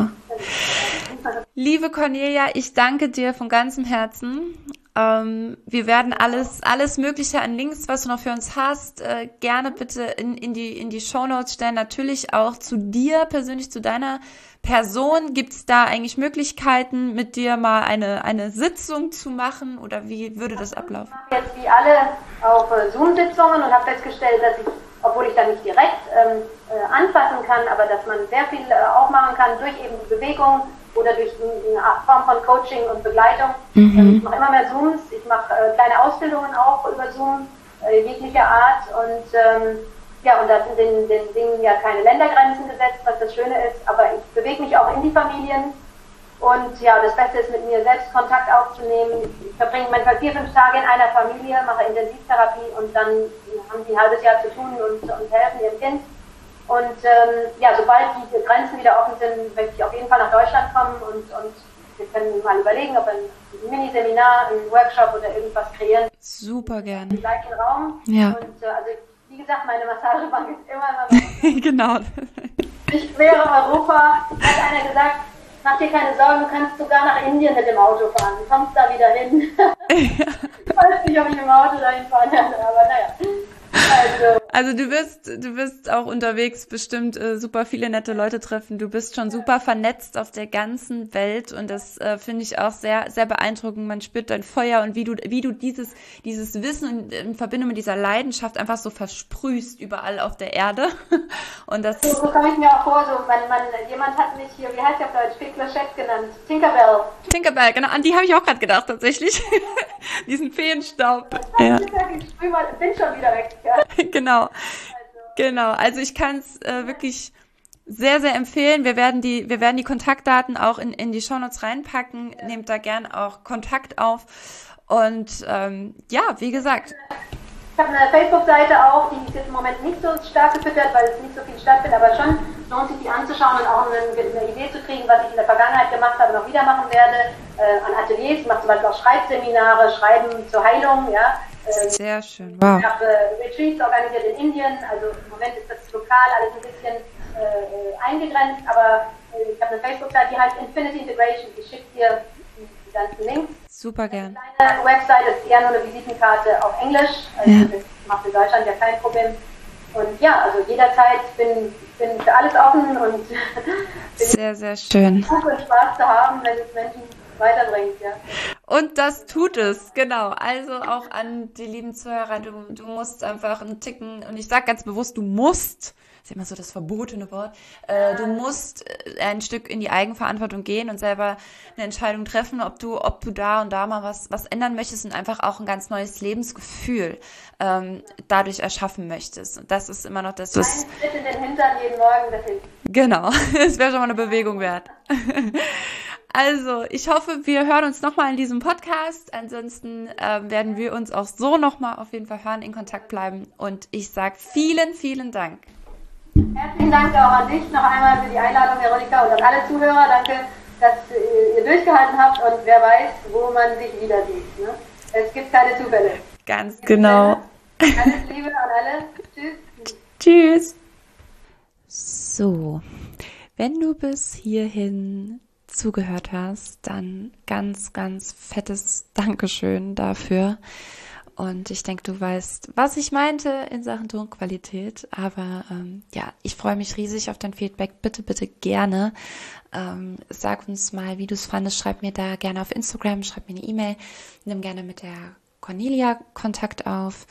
Liebe Cornelia, ich danke dir von ganzem Herzen. Wir werden alles Mögliche an Links, was du noch für uns hast, gerne bitte in die Shownotes stellen. Natürlich auch zu dir persönlich, zu deiner Person. Gibt es da eigentlich Möglichkeiten, mit dir mal eine Sitzung zu machen oder wie würde das ablaufen? Ich mache jetzt wie alle auf Zoom-Sitzungen und habe festgestellt, dass ich, obwohl ich da nicht direkt anfassen kann, aber dass man sehr viel auch machen kann durch eben die Bewegung oder durch eine Form von Coaching und Begleitung. Ich mache immer mehr Zooms, ich mache kleine Ausbildungen auch über Zoom, jeglicher Art und und da sind den Dingen ja keine Ländergrenzen gesetzt, was das Schöne ist, aber ich bewege mich auch in die Familien und ja, das Beste ist, mit mir selbst Kontakt aufzunehmen. Ich verbringe manchmal 4-5 Tage in einer Familie, mache Intensivtherapie und dann haben die ein halbes Jahr zu tun und helfen ihrem Kind. Und sobald die Grenzen wieder offen sind, möchte ich auf jeden Fall nach Deutschland kommen und wir können mal überlegen, ob wir ein Mini-Seminar, ein Workshop oder irgendwas kreieren. Super gerne. Im gleichen Raum. Ja. Und wie gesagt, meine Massagebank ist immer noch. Genau. Ich wäre Europa, hat einer gesagt, mach dir keine Sorgen, du kannst sogar nach Indien mit dem Auto fahren. Du kommst da wieder hin. Ich weiß nicht, ob ich mit dem Auto dahin fahren werde, aber naja. Also du wirst auch unterwegs bestimmt super viele nette Leute treffen. Du bist schon super vernetzt auf der ganzen Welt und das finde ich auch sehr, sehr beeindruckend. Man spürt dein Feuer und wie du dieses Wissen in Verbindung mit dieser Leidenschaft einfach so versprühst überall auf der Erde. Und das so komme ich mir auch vor, so jemand hat mich hier, wie heißt der auf Deutsch, Pic-Clochette genannt, Tinkerbell. Tinkerbell, genau, an die habe ich auch gerade gedacht tatsächlich. Diesen Feenstaub. Ja. Ich bin schon wieder weg. Ja. Genau. Also ich kann es wirklich sehr, sehr empfehlen. Wir werden die Kontaktdaten auch in die Shownotes reinpacken. Ja. Nehmt da gern auch Kontakt auf. Und wie gesagt. Ich habe eine Facebook-Seite auch, die ist jetzt im Moment nicht so stark gefüttert, weil es nicht so viel stattfindet, aber schon lohnt sich die anzuschauen und auch eine Idee zu kriegen, was ich in der Vergangenheit gemacht habe und noch wieder machen werde. An Ateliers, ich mache zum Beispiel auch Schreibseminare, Schreiben zur Heilung, ja. Sehr schön, wow. Ich habe Retreats organisiert in Indien, also im Moment ist das lokal alles ein bisschen eingegrenzt, aber ich habe eine Facebook-Seite, die heißt Infinity Integration, die schickt dir die ganzen Links. Super gern. Meine Website ist eher nur eine Visitenkarte auf Englisch, also das macht in Deutschland ja kein Problem. Und ja, also jederzeit bin für alles offen und sehr, sehr schön. Spaß und Spaß zu haben, wenn es Menschen weiterbringt, ja. Und das tut es, genau. Also auch an die lieben Zuhörer, du musst einfach einen Ticken, und ich sage ganz bewusst, du musst, ist immer so das verbotene Wort, du musst ein Stück in die Eigenverantwortung gehen und selber eine Entscheidung treffen, ob du da und da mal was ändern möchtest und einfach auch ein ganz neues Lebensgefühl dadurch erschaffen möchtest. Und das ist immer noch das, was... Ein Schritt in den Hintern jeden Morgen, das hilft. Genau, das wäre schon mal eine Bewegung wert. Also, ich hoffe, wir hören uns nochmal in diesem Podcast. Ansonsten werden wir uns auch so nochmal auf jeden Fall hören, in Kontakt bleiben. Und ich sage vielen, vielen Dank. Herzlichen Dank auch an dich noch einmal für die Einladung, Veronika, und an alle Zuhörer. Danke, dass ihr durchgehalten habt und wer weiß, wo man sich wieder sieht. Ne? Es gibt keine Zufälle. Ganz genau. Alles Liebe an alle. Tschüss. Tschüss. So, wenn du bis hierhin zugehört hast, dann ganz, ganz fettes Dankeschön dafür. Und ich denke, du weißt, was ich meinte in Sachen Tonqualität. Aber ich freue mich riesig auf dein Feedback. Bitte, bitte gerne. Sag uns mal, wie du es fandest. Schreib mir da gerne auf Instagram, schreib mir eine E-Mail. Nimm gerne mit der Cornelia Kontakt auf.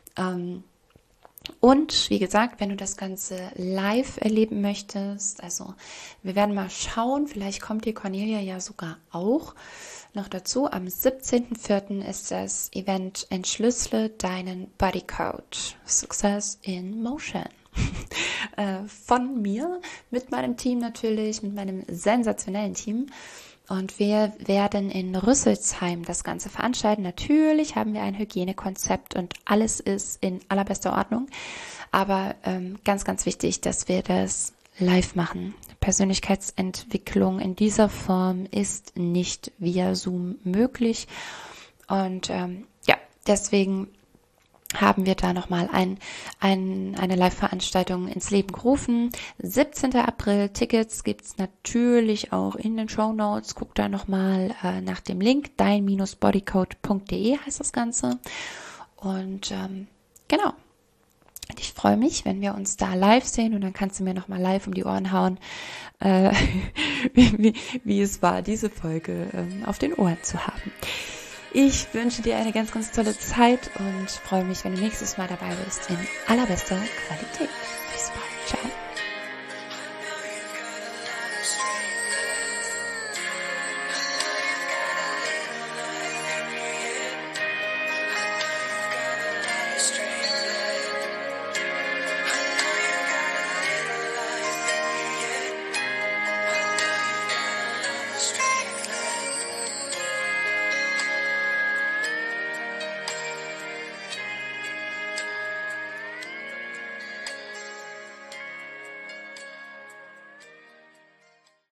Und wie gesagt, wenn du das Ganze live erleben möchtest, also wir werden mal schauen, vielleicht kommt die Cornelia ja sogar auch noch dazu. Am 17.04. ist das Event Entschlüssele deinen Bodycode. Success in Motion. Von mir, mit meinem Team natürlich, mit meinem sensationellen Team. Und wir werden in Rüsselsheim das Ganze veranstalten. Natürlich haben wir ein Hygienekonzept und alles ist in allerbester Ordnung. Aber ganz, ganz wichtig, dass wir das live machen. Persönlichkeitsentwicklung in dieser Form ist nicht via Zoom möglich. Und deswegen haben wir da nochmal eine Live-Veranstaltung ins Leben gerufen. 17. April, Tickets gibt's natürlich auch in den Shownotes. Guck da nochmal nach dem Link, dein-bodycode.de heißt das Ganze. Und genau, ich freue mich, wenn wir uns da live sehen und dann kannst du mir nochmal live um die Ohren hauen, wie es war, diese Folge auf den Ohren zu haben. Ich wünsche dir eine ganz, ganz tolle Zeit und freue mich, wenn du nächstes Mal dabei bist in allerbester Qualität.